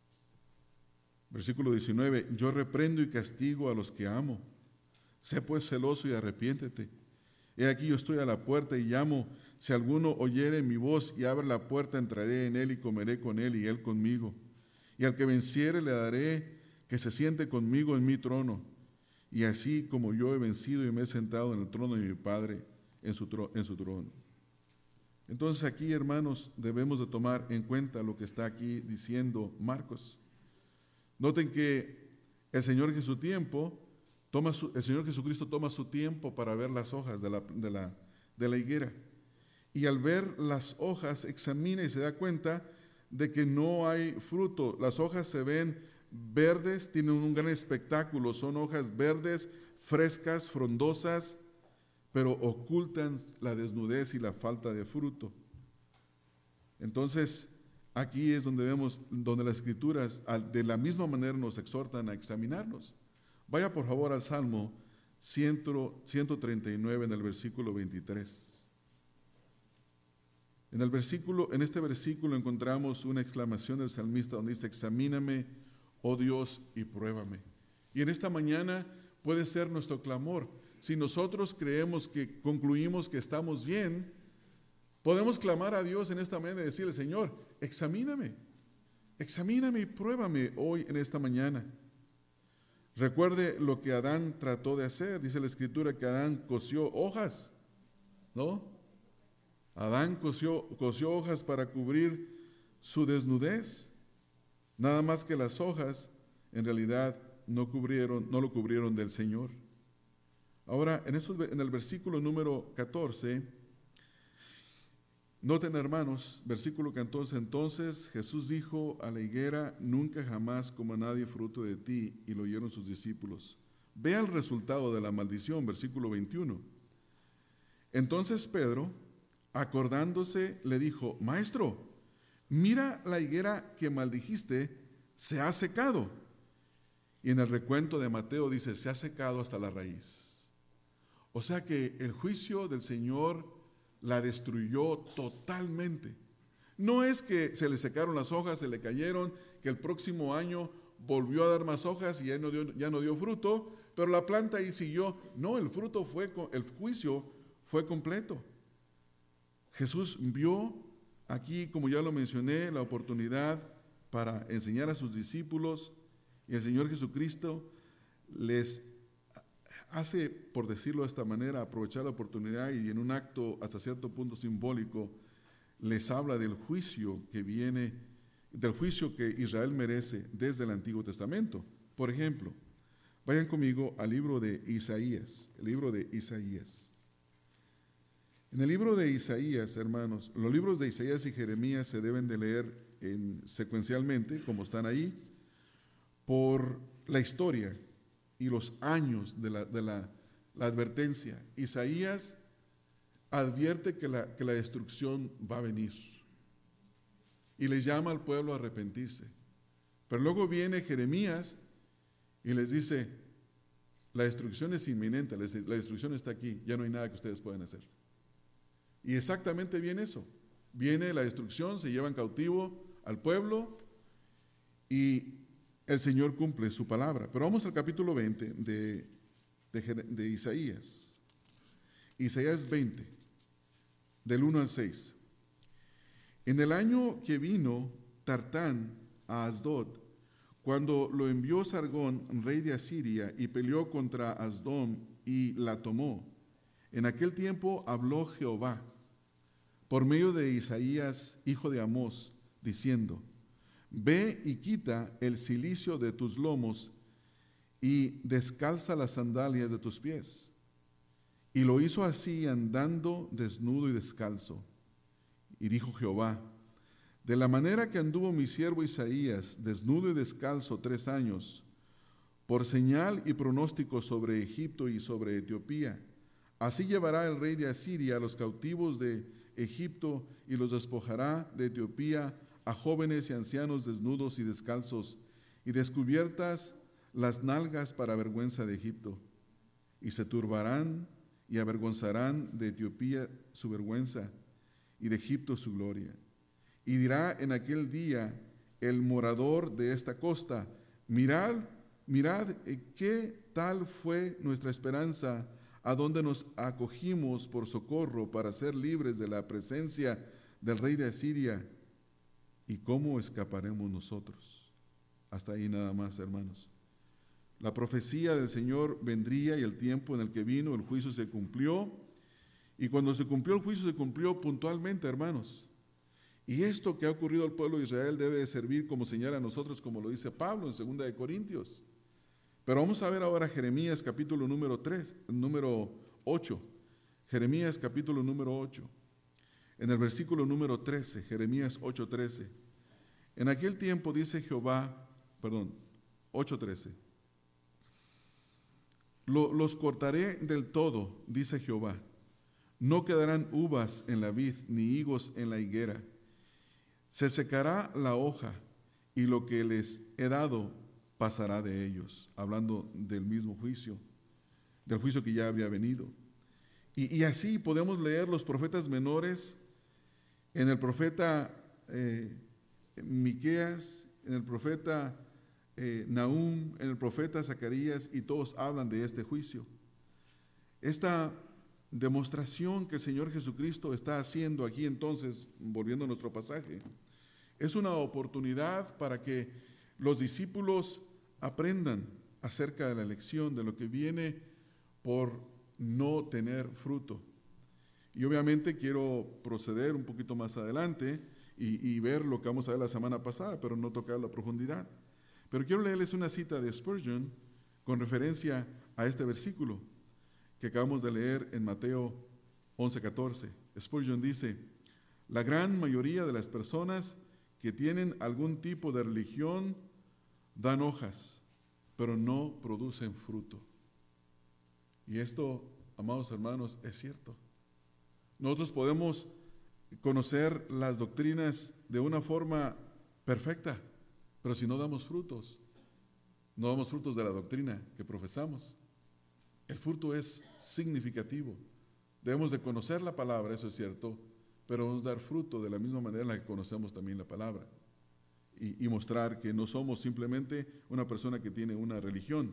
[SPEAKER 1] Versículo diecinueve, yo reprendo y castigo a los que amo. Sé pues celoso y arrepiéntete. He aquí yo estoy a la puerta y llamo. Si alguno oyere mi voz y abre la puerta, entraré en él y comeré con él y él conmigo. Y al que venciere le daré que se siente conmigo en mi trono. Y así como yo he vencido y me he sentado en el trono de mi Padre, en su, tro- en su trono. Entonces aquí, hermanos, debemos de tomar en cuenta lo que está aquí diciendo Marcos. Noten que el Señor, que su tiempo, toma su, el Señor Jesucristo toma su tiempo para ver las hojas de la, de, la, de la higuera. Y al ver las hojas, examina y se da cuenta de que no hay fruto. Las hojas se ven verdes, tienen un gran espectáculo. Son hojas verdes, frescas, frondosas, pero ocultan la desnudez y la falta de fruto. Entonces, aquí es donde vemos, donde las Escrituras de la misma manera nos exhortan a examinarnos. Vaya por favor al Salmo ciento treinta y nueve en el versículo veintitrés. En, el versículo, en este versículo encontramos una exclamación del salmista donde dice, examíname, oh Dios, y pruébame. Y en esta mañana puede ser nuestro clamor. Si nosotros creemos que concluimos que estamos bien, podemos clamar a Dios en esta mañana y decirle, Señor, examíname, examíname y pruébame hoy en esta mañana. Recuerde lo que Adán trató de hacer. Dice la Escritura que Adán cosió hojas, ¿no? Adán cosió, cosió hojas para cubrir su desnudez. Nada más que las hojas, en realidad, no, cubrieron, no lo cubrieron del Señor. Ahora, en, estos, en el versículo número catorce, noten, hermanos, versículo catorce, entonces Jesús dijo a la higuera, nunca jamás coma nadie fruto de ti, y lo oyeron sus discípulos. Vea el resultado de la maldición, versículo veintiuno. Entonces Pedro, acordándose, le dijo, Maestro, mira la higuera que maldijiste, se ha secado. Y en el recuento de Mateo dice, se ha secado hasta la raíz. O sea que el juicio del Señor la destruyó totalmente. No es que se le secaron las hojas, se le cayeron, que el próximo año volvió a dar más hojas y ya no dio, ya no dio fruto, pero la planta ahí siguió. No, el fruto fue, el juicio fue completo. Jesús vio aquí, como ya lo mencioné, la oportunidad para enseñar a sus discípulos, y el Señor Jesucristo les hace, por decirlo de esta manera, aprovechar la oportunidad y en un acto hasta cierto punto simbólico, les habla del juicio que viene, del juicio que Israel merece desde el Antiguo Testamento. Por ejemplo, vayan conmigo al libro de Isaías, el libro de Isaías. En el libro de Isaías, hermanos, los libros de Isaías y Jeremías se deben de leer en, secuencialmente, como están ahí, por la historia y los años de la, de la, la advertencia. Isaías advierte que la, que la destrucción va a venir y les llama al pueblo a arrepentirse. Pero luego viene Jeremías y les dice, la destrucción es inminente, la destrucción está aquí, ya no hay nada que ustedes puedan hacer. Y exactamente viene eso. Viene la destrucción, se llevan cautivo al pueblo y el Señor cumple su palabra. Pero vamos al capítulo veinte de, de, de Isaías. Isaías veinte, del uno al seis. En el año que vino Tartán a Asdod, cuando lo envió Sargón, rey de Asiria, y peleó contra Asdod y la tomó, en aquel tiempo habló Jehová por medio de Isaías, hijo de Amós, diciendo, ve y quita el cilicio de tus lomos y descalza las sandalias de tus pies. Y lo hizo así andando desnudo y descalzo. Y dijo Jehová, De la manera que anduvo mi siervo Isaías, desnudo y descalzo tres años, por señal y pronóstico sobre Egipto y sobre Etiopía. Así llevará el rey de Asiria a los cautivos de Egipto y los despojará de Etiopía, a jóvenes y ancianos desnudos y descalzos, y descubiertas las nalgas para vergüenza de Egipto. Y se turbarán y avergonzarán de Etiopía su vergüenza, y de Egipto su gloria. Y dirá en aquel día el morador de esta costa: mirad, mirad qué tal fue nuestra esperanza, a donde nos acogimos por socorro para ser libres de la presencia del rey de Asiria. ¿Y cómo escaparemos nosotros? Hasta ahí nada más, hermanos. La profecía del Señor vendría, y el tiempo en el que vino, el juicio se cumplió. Y cuando se cumplió el juicio, se cumplió puntualmente, hermanos. Y esto que ha ocurrido al pueblo de Israel debe de servir como señal a nosotros, como lo dice Pablo en segunda de Corintios. Pero vamos a ver ahora Jeremías capítulo número tres, número ocho. Jeremías capítulo número ocho. En el versículo número trece, Jeremías ocho trece. En aquel tiempo dice Jehová, perdón, ocho trece. Lo, los cortaré del todo, dice Jehová. No quedarán uvas en la vid, ni higos en la higuera. Se secará la hoja, y lo que les he dado pasará de ellos. Hablando del mismo juicio, del juicio que ya había venido. Y, y así podemos leer los profetas menores en el profeta eh, Miqueas, en el profeta eh, Nahum, en el profeta Zacarías, y todos hablan de este juicio. Esta demostración que el Señor Jesucristo está haciendo aquí, entonces, volviendo a nuestro pasaje, es una oportunidad para que los discípulos aprendan acerca de la lección, de lo que viene por no tener fruto. Y obviamente quiero proceder un poquito más adelante y, y ver lo que vamos a ver la semana pasada, pero no tocar la profundidad. Pero quiero leerles una cita de Spurgeon con referencia a este versículo que acabamos de leer en Mateo once catorce. Spurgeon dice: la gran mayoría de las personas que tienen algún tipo de religión dan hojas, pero no producen fruto. Y esto, amados hermanos, es cierto. Nosotros podemos conocer las doctrinas de una forma perfecta, pero si no damos frutos, no damos frutos de la doctrina que profesamos. El fruto es significativo. Debemos de conocer la palabra, eso es cierto, pero debemos dar fruto de la misma manera en la que conocemos también la palabra. Y, y mostrar que no somos simplemente una persona que tiene una religión.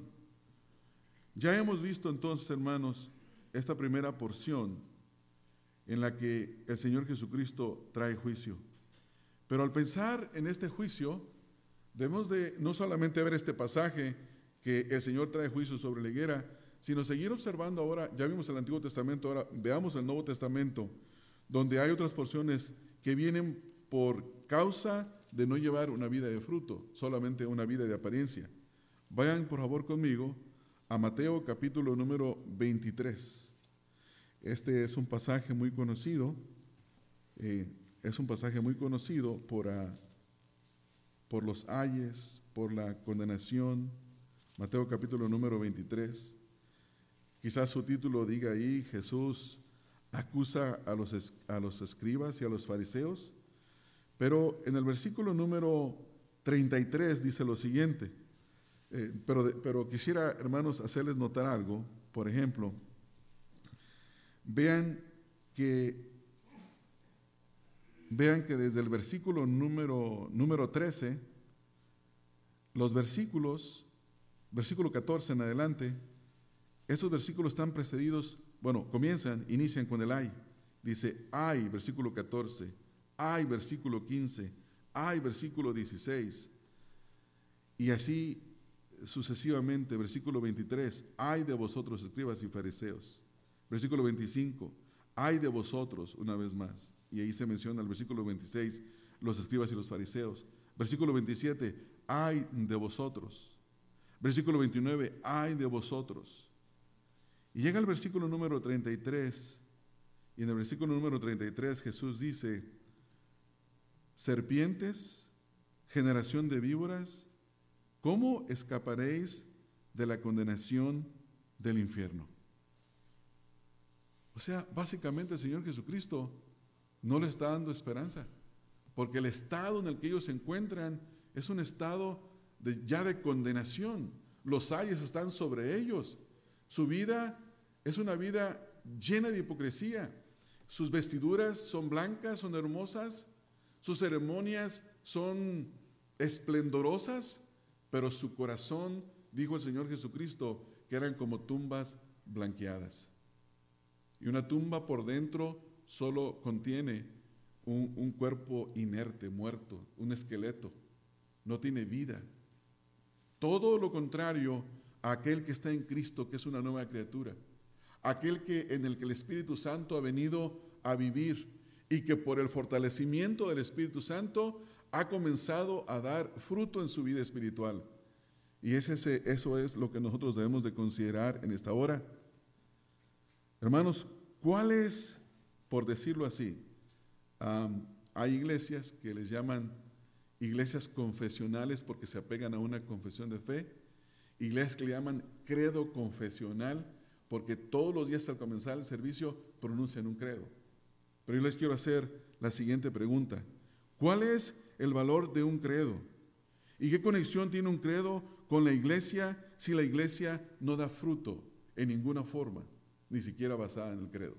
[SPEAKER 1] Ya hemos visto entonces, hermanos, esta primera porción en la que el Señor Jesucristo trae juicio. Pero al pensar en este juicio, debemos de no solamente ver este pasaje que el Señor trae juicio sobre la higuera, sino seguir observando ahora. Ya vimos el Antiguo Testamento, ahora veamos el Nuevo Testamento, donde hay otras porciones que vienen por causa de no llevar una vida de fruto, solamente una vida de apariencia. Vayan por favor conmigo a Mateo capítulo número veintitrés. Este es un pasaje muy conocido, eh, es un pasaje muy conocido por, uh, por los ayes, por la condenación. Mateo capítulo número veintitrés. Quizás su título diga ahí: Jesús acusa a los, a los escribas y a los fariseos. Pero en el versículo número treinta y tres dice lo siguiente. Eh, pero, de, pero quisiera, hermanos, hacerles notar algo. Por ejemplo, vean que, vean que desde el versículo número, número trece, los versículos, versículo catorce en adelante, estos versículos están precedidos, bueno, comienzan, inician con el ay. Dice, ay, versículo catorce, ay, versículo quince, ay, versículo dieciséis. Y así sucesivamente, versículo veintitrés, ay de vosotros, escribas y fariseos. Versículo veinticinco, ay de vosotros, una vez más. Y ahí se menciona el versículo veintiséis, los escribas y los fariseos. Versículo veintisiete, ay de vosotros. Versículo veintinueve, ay de vosotros. Y llega el versículo número treinta y tres, y en el versículo número treinta y tres Jesús dice, serpientes, generación de víboras, ¿cómo escaparéis de la condenación del infierno? O sea, básicamente el Señor Jesucristo no le está dando esperanza, porque el estado en el que ellos se encuentran es un estado de, ya de condenación. Los ayes están sobre ellos. Su vida es una vida llena de hipocresía. Sus vestiduras son blancas, son hermosas. Sus ceremonias son esplendorosas, pero su corazón, dijo el Señor Jesucristo, que eran como tumbas blanqueadas. Y una tumba por dentro solo contiene un, un cuerpo inerte, muerto, un esqueleto. No tiene vida. Todo lo contrario a aquel que está en Cristo, que es una nueva criatura. Aquel que, en el que el Espíritu Santo ha venido a vivir y que por el fortalecimiento del Espíritu Santo ha comenzado a dar fruto en su vida espiritual. Y ese, eso es lo que nosotros debemos de considerar en esta hora. Hermanos, ¿cuáles, por decirlo así, um, hay iglesias que les llaman iglesias confesionales porque se apegan a una confesión de fe, iglesias que le llaman credo confesional porque todos los días al comenzar el servicio pronuncian un credo? Pero yo les quiero hacer la siguiente pregunta: ¿cuál es el valor de un credo? ¿Y qué conexión tiene un credo con la iglesia si la iglesia no da fruto en ninguna forma, ni siquiera basada en el credo?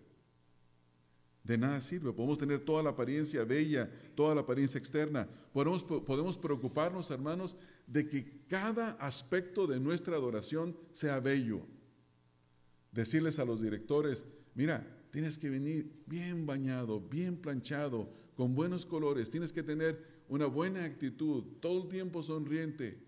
[SPEAKER 1] De nada sirve. Podemos tener toda la apariencia bella, toda la apariencia externa. Podemos, podemos preocuparnos, hermanos, de que cada aspecto de nuestra adoración sea bello. Decirles a los directores: mira, tienes que venir bien bañado, bien planchado, con buenos colores, tienes que tener una buena actitud, todo el tiempo sonriente.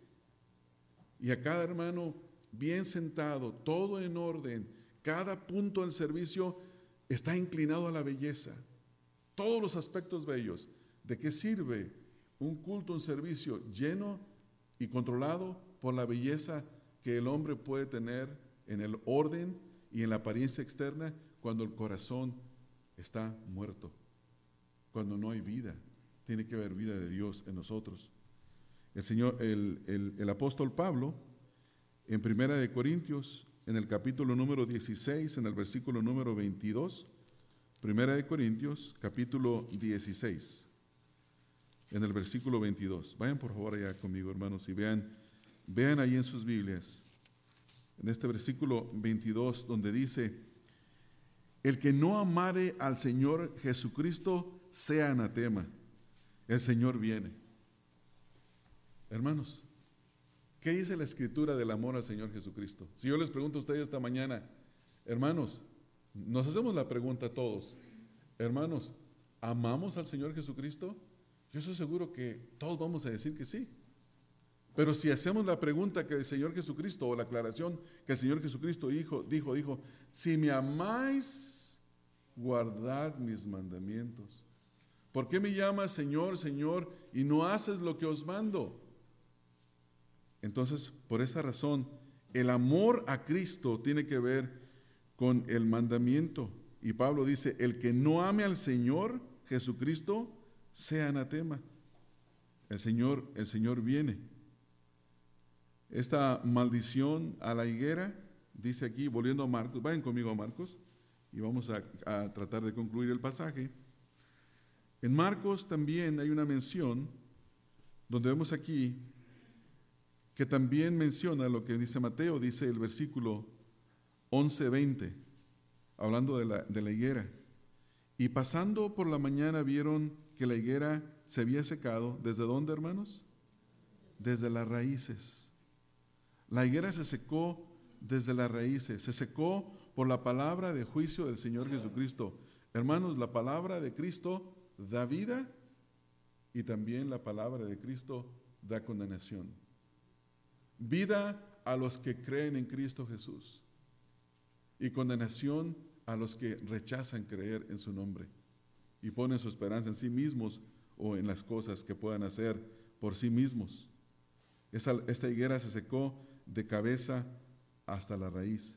[SPEAKER 1] Y a cada hermano bien sentado, todo en orden, cada punto del servicio está inclinado a la belleza, todos los aspectos bellos. ¿De qué sirve un culto, un servicio lleno y controlado por la belleza que el hombre puede tener en el orden y en la apariencia externa cuando el corazón está muerto, cuando no hay vida? Tiene que haber vida de Dios en nosotros. El Señor, el, el, el apóstol Pablo, en Primera de Corintios, en el capítulo número dieciséis, en el versículo número veintidós, Primera de Corintios, capítulo dieciséis, en el versículo veintidós. Vayan por favor allá conmigo, hermanos, y vean, vean ahí en sus Biblias, en este versículo veintidós, donde dice: el que no amare al Señor Jesucristo sea anatema. El Señor viene. Hermanos, ¿qué dice la Escritura del amor al Señor Jesucristo? Si yo les pregunto a ustedes esta mañana, hermanos, nos hacemos la pregunta a todos: hermanos, ¿amamos al Señor Jesucristo? Yo estoy seguro que todos vamos a decir que sí. Pero si hacemos la pregunta que el Señor Jesucristo, o la aclaración que el Señor Jesucristo dijo, dijo, dijo, si me amáis, guardad mis mandamientos. ¿Por qué me llamas Señor, Señor, y no haces lo que os mando? Entonces, por esa razón, el amor a Cristo tiene que ver con el mandamiento. Y Pablo dice: el que no ame al Señor Jesucristo sea anatema. El Señor, el Señor viene. Esta maldición a la higuera, dice aquí, volviendo a Marcos, vayan conmigo a Marcos, y vamos a, a tratar de concluir el pasaje. En Marcos también hay una mención, donde vemos aquí, que también menciona lo que dice Mateo, dice el versículo once veinte, hablando de la, de la higuera. Y pasando por la mañana vieron que la higuera se había secado. ¿Desde dónde, hermanos? Desde las raíces. La higuera se secó desde las raíces, se secó por la palabra de juicio del Señor Jesucristo. Hermanos, la palabra de Cristo da vida y también la palabra de Cristo da condenación. Vida a los que creen en Cristo Jesús y condenación a los que rechazan creer en su nombre y ponen su esperanza en sí mismos o en las cosas que puedan hacer por sí mismos. Esta, esta higuera se secó de cabeza hasta la raíz.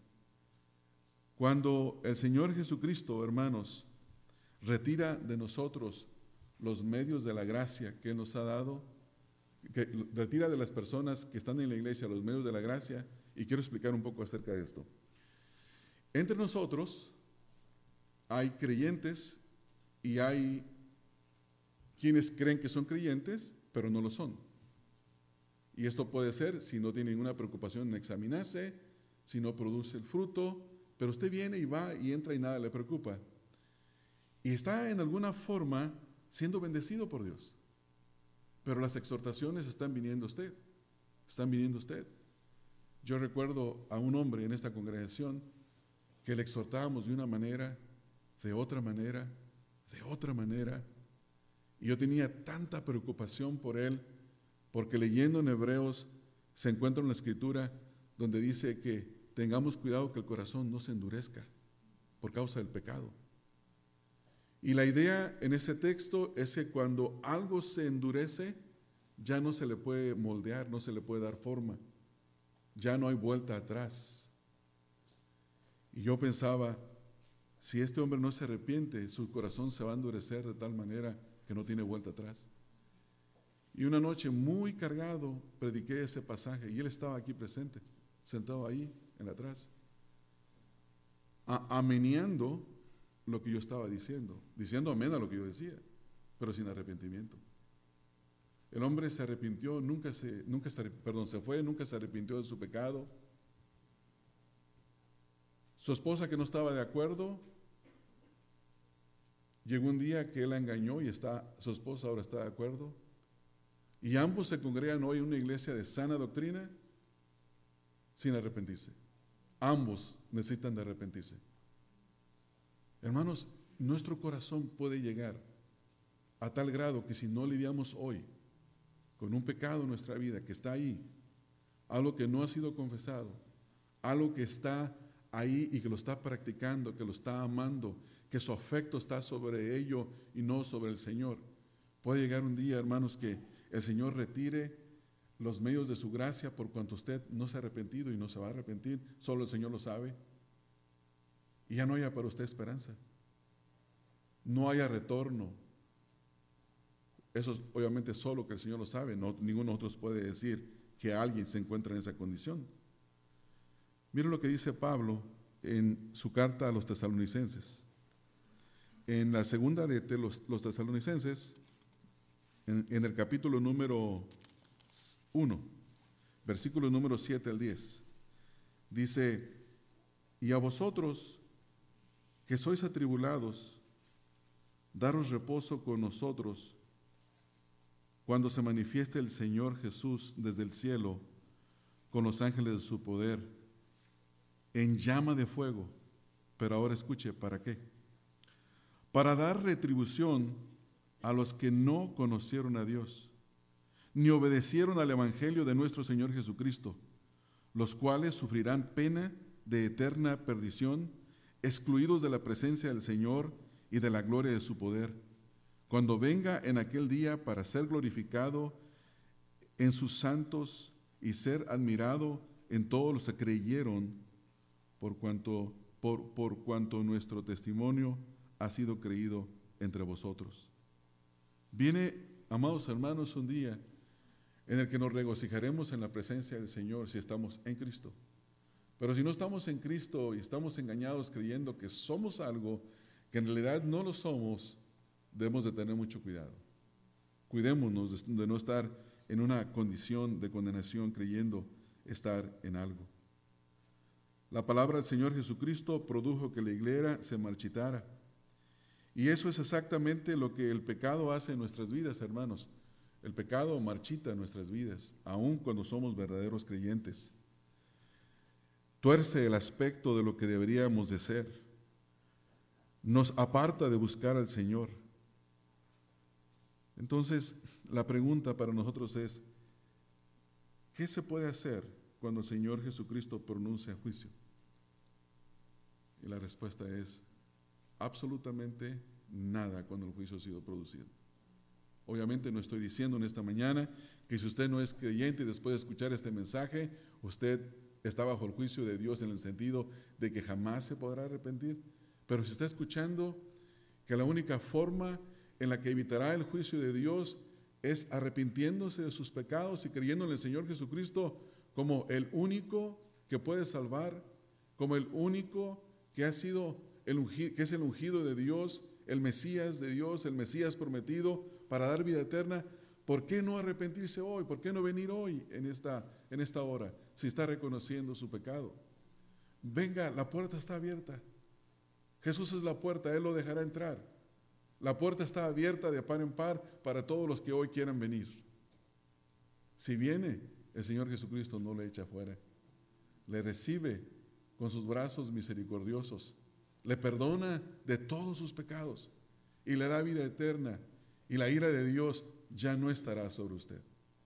[SPEAKER 1] Cuando el Señor Jesucristo, hermanos, retira de nosotros los medios de la gracia que Él nos ha dado, que retira de las personas que están en la iglesia los medios de la gracia, y quiero explicar un poco acerca de esto. Entre nosotros hay creyentes y hay quienes creen que son creyentes, pero no lo son. Y esto puede ser si no tiene ninguna preocupación en examinarse, si no produce el fruto, pero usted viene y va y entra y nada le preocupa. Y está en alguna forma siendo bendecido por Dios. Pero las exhortaciones están viniendo a usted, están viniendo a usted. Yo recuerdo a un hombre en esta congregación que le exhortábamos de una manera, de otra manera, de otra manera. Y yo tenía tanta preocupación por él, porque leyendo en Hebreos se encuentra en la Escritura donde dice que tengamos cuidado que el corazón no se endurezca por causa del pecado. Y la idea en ese texto es que cuando algo se endurece, ya no se le puede moldear, no se le puede dar forma. Ya no hay vuelta atrás. Y yo pensaba, si este hombre no se arrepiente, su corazón se va a endurecer de tal manera que no tiene vuelta atrás. Y una noche muy cargado prediqué ese pasaje y él estaba aquí presente, sentado ahí en atrás, ameneando lo que yo estaba diciendo, diciendo amén a lo que yo decía, pero sin arrepentimiento. El hombre se arrepintió, nunca se, nunca se, perdón, se fue, nunca se arrepintió de su pecado. Su esposa, que no estaba de acuerdo, llegó un día que él la engañó y está, su esposa ahora está de acuerdo. Y ambos se congregan hoy en una iglesia de sana doctrina sin arrepentirse. Ambos necesitan de arrepentirse. Hermanos, nuestro corazón puede llegar a tal grado que si no lidiamos hoy con un pecado en nuestra vida que está ahí, algo que no ha sido confesado, algo que está ahí y que lo está practicando, que lo está amando, que su afecto está sobre ello y no sobre el Señor, puede llegar un día, hermanos, que el Señor retire los medios de su gracia por cuanto usted no se ha arrepentido y no se va a arrepentir, solo el Señor lo sabe, y ya no haya para usted esperanza, no haya retorno. Eso es obviamente solo que el Señor lo sabe, no, ninguno de nosotros puede decir que alguien se encuentra en esa condición. Miren lo que dice Pablo en su carta a los tesalonicenses. En la segunda de los, los tesalonicenses, en, en el capítulo número uno, versículo número siete al diez, dice: y a vosotros que sois atribulados, daros reposo con nosotros cuando se manifieste el Señor Jesús desde el cielo con los ángeles de su poder en llama de fuego. Pero ahora escuche, ¿para qué? Para dar retribución a los que no conocieron a Dios, ni obedecieron al evangelio de nuestro Señor Jesucristo, los cuales sufrirán pena de eterna perdición, excluidos de la presencia del Señor y de la gloria de su poder, cuando venga en aquel día para ser glorificado en sus santos y ser admirado en todos los que creyeron, por cuanto, por, por cuanto nuestro testimonio ha sido creído entre vosotros. Viene, amados hermanos, un día en el que nos regocijaremos en la presencia del Señor si estamos en Cristo. Pero si no estamos en Cristo y estamos engañados creyendo que somos algo que en realidad no lo somos, debemos de tener mucho cuidado. Cuidémonos de, de no estar en una condición de condenación creyendo estar en algo. La palabra del Señor Jesucristo produjo que la higuera se marchitara. Y eso es exactamente lo que el pecado hace en nuestras vidas, hermanos. El pecado marchita nuestras vidas, aun cuando somos verdaderos creyentes. Tuerce el aspecto de lo que deberíamos de ser. Nos aparta de buscar al Señor. Entonces, la pregunta para nosotros es, ¿qué se puede hacer cuando el Señor Jesucristo pronuncia juicio? Y la respuesta es, absolutamente nada cuando el juicio ha sido producido. Obviamente no estoy diciendo en esta mañana que si usted no es creyente y después de escuchar este mensaje, usted está bajo el juicio de Dios en el sentido de que jamás se podrá arrepentir. Pero si está escuchando que la única forma en la que evitará el juicio de Dios es arrepintiéndose de sus pecados y creyendo en el Señor Jesucristo como el único que puede salvar, como el único que ha sido el ungido, que es el ungido de Dios, el Mesías de Dios, el Mesías prometido para dar vida eterna. ¿Por qué no arrepentirse hoy? ¿Por qué no venir hoy en esta, en esta hora si está reconociendo su pecado? Venga, la puerta está abierta. Jesús es la puerta, Él lo dejará entrar. La puerta está abierta de par en par para todos los que hoy quieran venir. Si viene, el Señor Jesucristo no le echa fuera. Le recibe con sus brazos misericordiosos. Le perdona de todos sus pecados y le da vida eterna. Y la ira de Dios ya no estará sobre usted.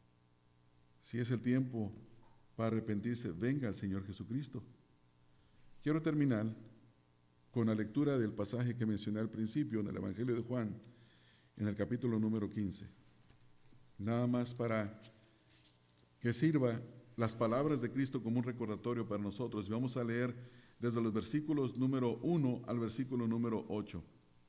[SPEAKER 1] Si es el tiempo para arrepentirse, venga al Señor Jesucristo. Quiero terminar con la lectura del pasaje que mencioné al principio en el Evangelio de Juan, en el capítulo número quince. Nada más para que sirva las palabras de Cristo como un recordatorio para nosotros. Y vamos a leer desde los versículos número uno al versículo número ocho.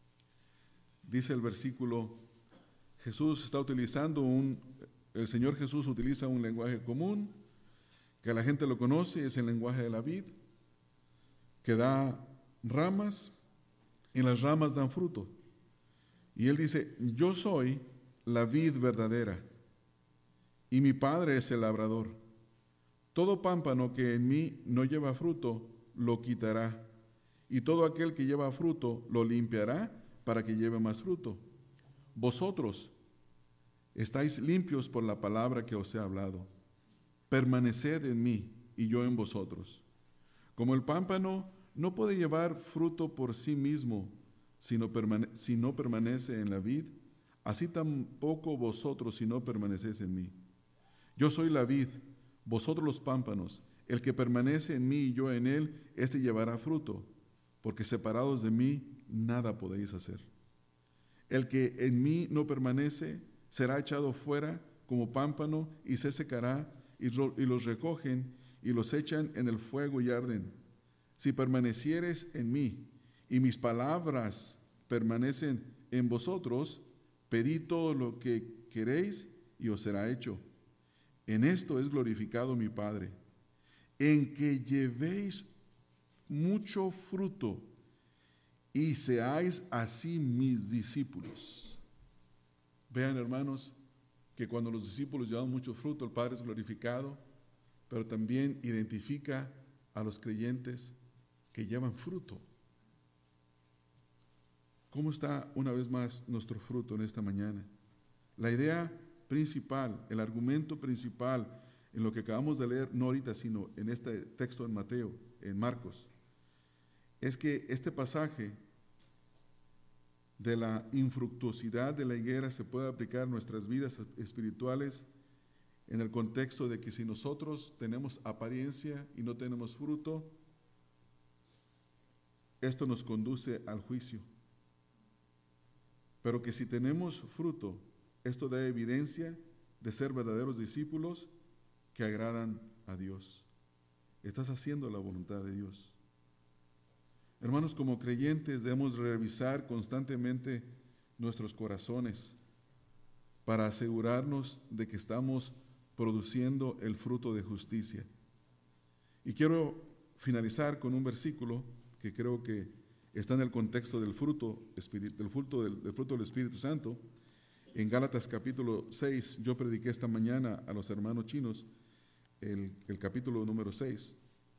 [SPEAKER 1] Dice el versículo, Jesús está utilizando un, el Señor Jesús utiliza un lenguaje común, que la gente lo conoce, es el lenguaje de la vid, que da ramas y las ramas dan fruto. Y Él dice, yo soy la vid verdadera y mi Padre es el labrador. Todo pámpano que en mí no lleva fruto, lo quitará, y todo aquel que lleva fruto, lo limpiará para que lleve más fruto. Vosotros estáis limpios por la palabra que os he hablado. Permaneced en mí y yo en vosotros. Como el pámpano no puede llevar fruto por sí mismo si no, permane- si no permanece en la vid, así tampoco vosotros si no permanecéis en mí. Yo soy la vid, vosotros los pámpanos. El que permanece en mí y yo en él, éste llevará fruto, porque separados de mí nada podéis hacer. El que en mí no permanece será echado fuera como pámpano y se secará, y, ro- y los recogen y los echan en el fuego y arden. Si permaneciereis en mí y mis palabras permanecen en vosotros, pedid todo lo que queréis y os será hecho. En esto es glorificado mi Padre, en que llevéis mucho fruto y seáis así mis discípulos. Vean, hermanos, que cuando los discípulos llevan mucho fruto, el Padre es glorificado, pero también identifica a los creyentes que llevan fruto. ¿Cómo está una vez más nuestro fruto en esta mañana? La idea principal, el argumento principal en lo que acabamos de leer, no ahorita, sino en este texto en Mateo, en Marcos, es que este pasaje de la infructuosidad de la higuera se puede aplicar a nuestras vidas espirituales en el contexto de que si nosotros tenemos apariencia y no tenemos fruto, esto nos conduce al juicio. Pero que si tenemos fruto, esto da evidencia de ser verdaderos discípulos que agradan a Dios. Estás haciendo la voluntad de Dios. Hermanos, como creyentes debemos revisar constantemente nuestros corazones para asegurarnos de que estamos produciendo el fruto de justicia. Y quiero finalizar con un versículo que creo que está en el contexto del fruto, del fruto del, del fruto del Espíritu Santo. En Gálatas capítulo seis, yo prediqué esta mañana a los hermanos chinos el, el capítulo número seis,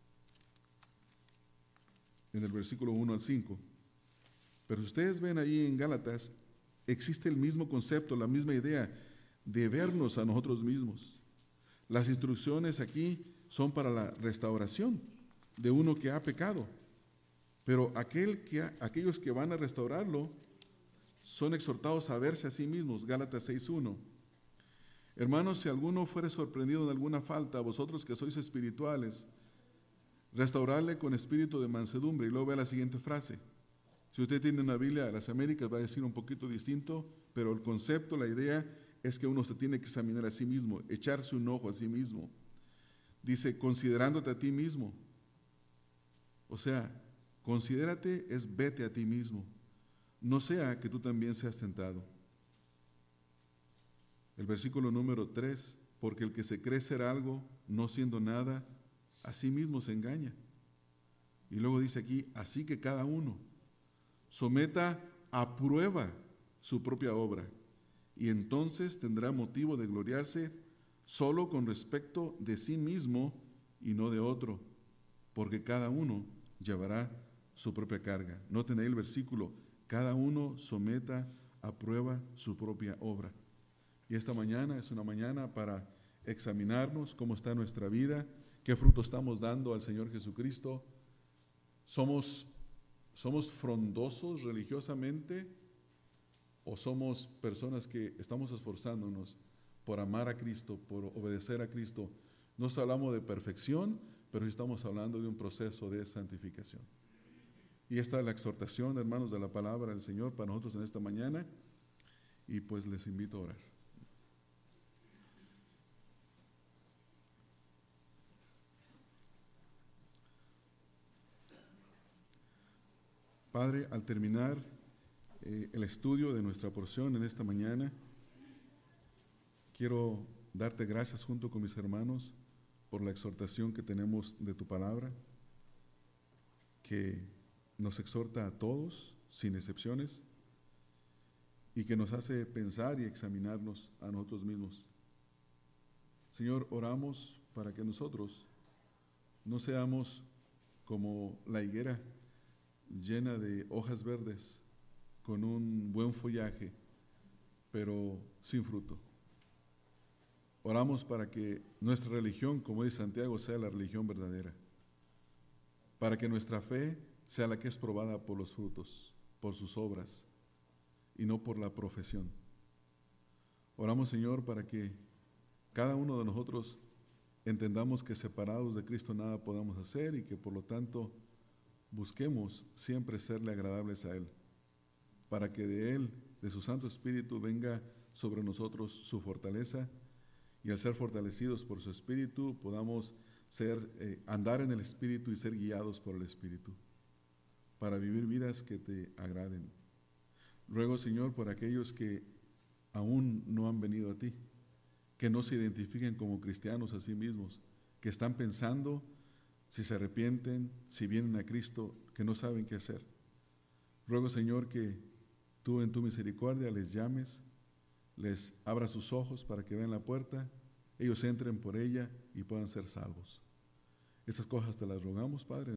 [SPEAKER 1] en el versículo uno al cinco. Pero ustedes ven ahí en Gálatas, existe el mismo concepto, la misma idea de vernos a nosotros mismos. Las instrucciones aquí son para la restauración de uno que ha pecado. Pero aquel que ha, aquellos que van a restaurarlo son exhortados a verse a sí mismos. Gálatas seis uno. Hermanos, si alguno fuere sorprendido en alguna falta, vosotros que sois espirituales, restaurarle con espíritu de mansedumbre. Y luego ve la siguiente frase. Si usted tiene una Biblia de las Américas, va a decir un poquito distinto, pero el concepto, la idea es que uno se tiene que examinar a sí mismo, echarse un ojo a sí mismo. Dice, considerándote a ti mismo. O sea, considérate es vete a ti mismo. No sea que tú también seas tentado. El versículo número tres, porque el que se cree ser algo, no siendo nada, a sí mismo se engaña. Y luego dice aquí, así que cada uno someta a prueba su propia obra, y entonces tendrá motivo de gloriarse solo con respecto de sí mismo y no de otro, porque cada uno llevará su propia carga. Noten ahí el versículo, cada uno someta a prueba su propia obra. Y esta mañana es una mañana para examinarnos cómo está nuestra vida, qué fruto estamos dando al Señor Jesucristo. ¿Somos, somos frondosos religiosamente o somos personas que estamos esforzándonos por amar a Cristo, por obedecer a Cristo? No hablamos de perfección, pero estamos hablando de un proceso de santificación. Y esta es la exhortación, hermanos, de la palabra del Señor para nosotros en esta mañana. Y pues les invito a orar. Padre, al terminar eh, el estudio de nuestra porción en esta mañana, quiero darte gracias junto con mis hermanos por la exhortación que tenemos de tu palabra, que nos exhorta a todos, sin excepciones, y que nos hace pensar y examinarnos a nosotros mismos. Señor, oramos para que nosotros no seamos como la higuera llena de hojas verdes, con un buen follaje, pero sin fruto. Oramos para que nuestra religión, como dice Santiago, sea la religión verdadera, para que nuestra fe sea la que es probada por los frutos, por sus obras, y no por la profesión. Oramos, Señor, para que cada uno de nosotros entendamos que separados de Cristo nada podamos hacer y que por lo tanto busquemos siempre serle agradables a Él, para que de Él, de su Santo Espíritu, venga sobre nosotros su fortaleza, y al ser fortalecidos por su Espíritu podamos ser, eh, andar en el Espíritu y ser guiados por el Espíritu, para vivir vidas que te agraden. Ruego, Señor, por aquellos que aún no han venido a ti, que no se identifiquen como cristianos a sí mismos, que están pensando si se arrepienten, si vienen a Cristo, que no saben qué hacer. Ruego, Señor, que tú en tu misericordia les llames, les abras sus ojos para que vean la puerta, ellos entren por ella y puedan ser salvos. Estas cosas te las rogamos, Padre.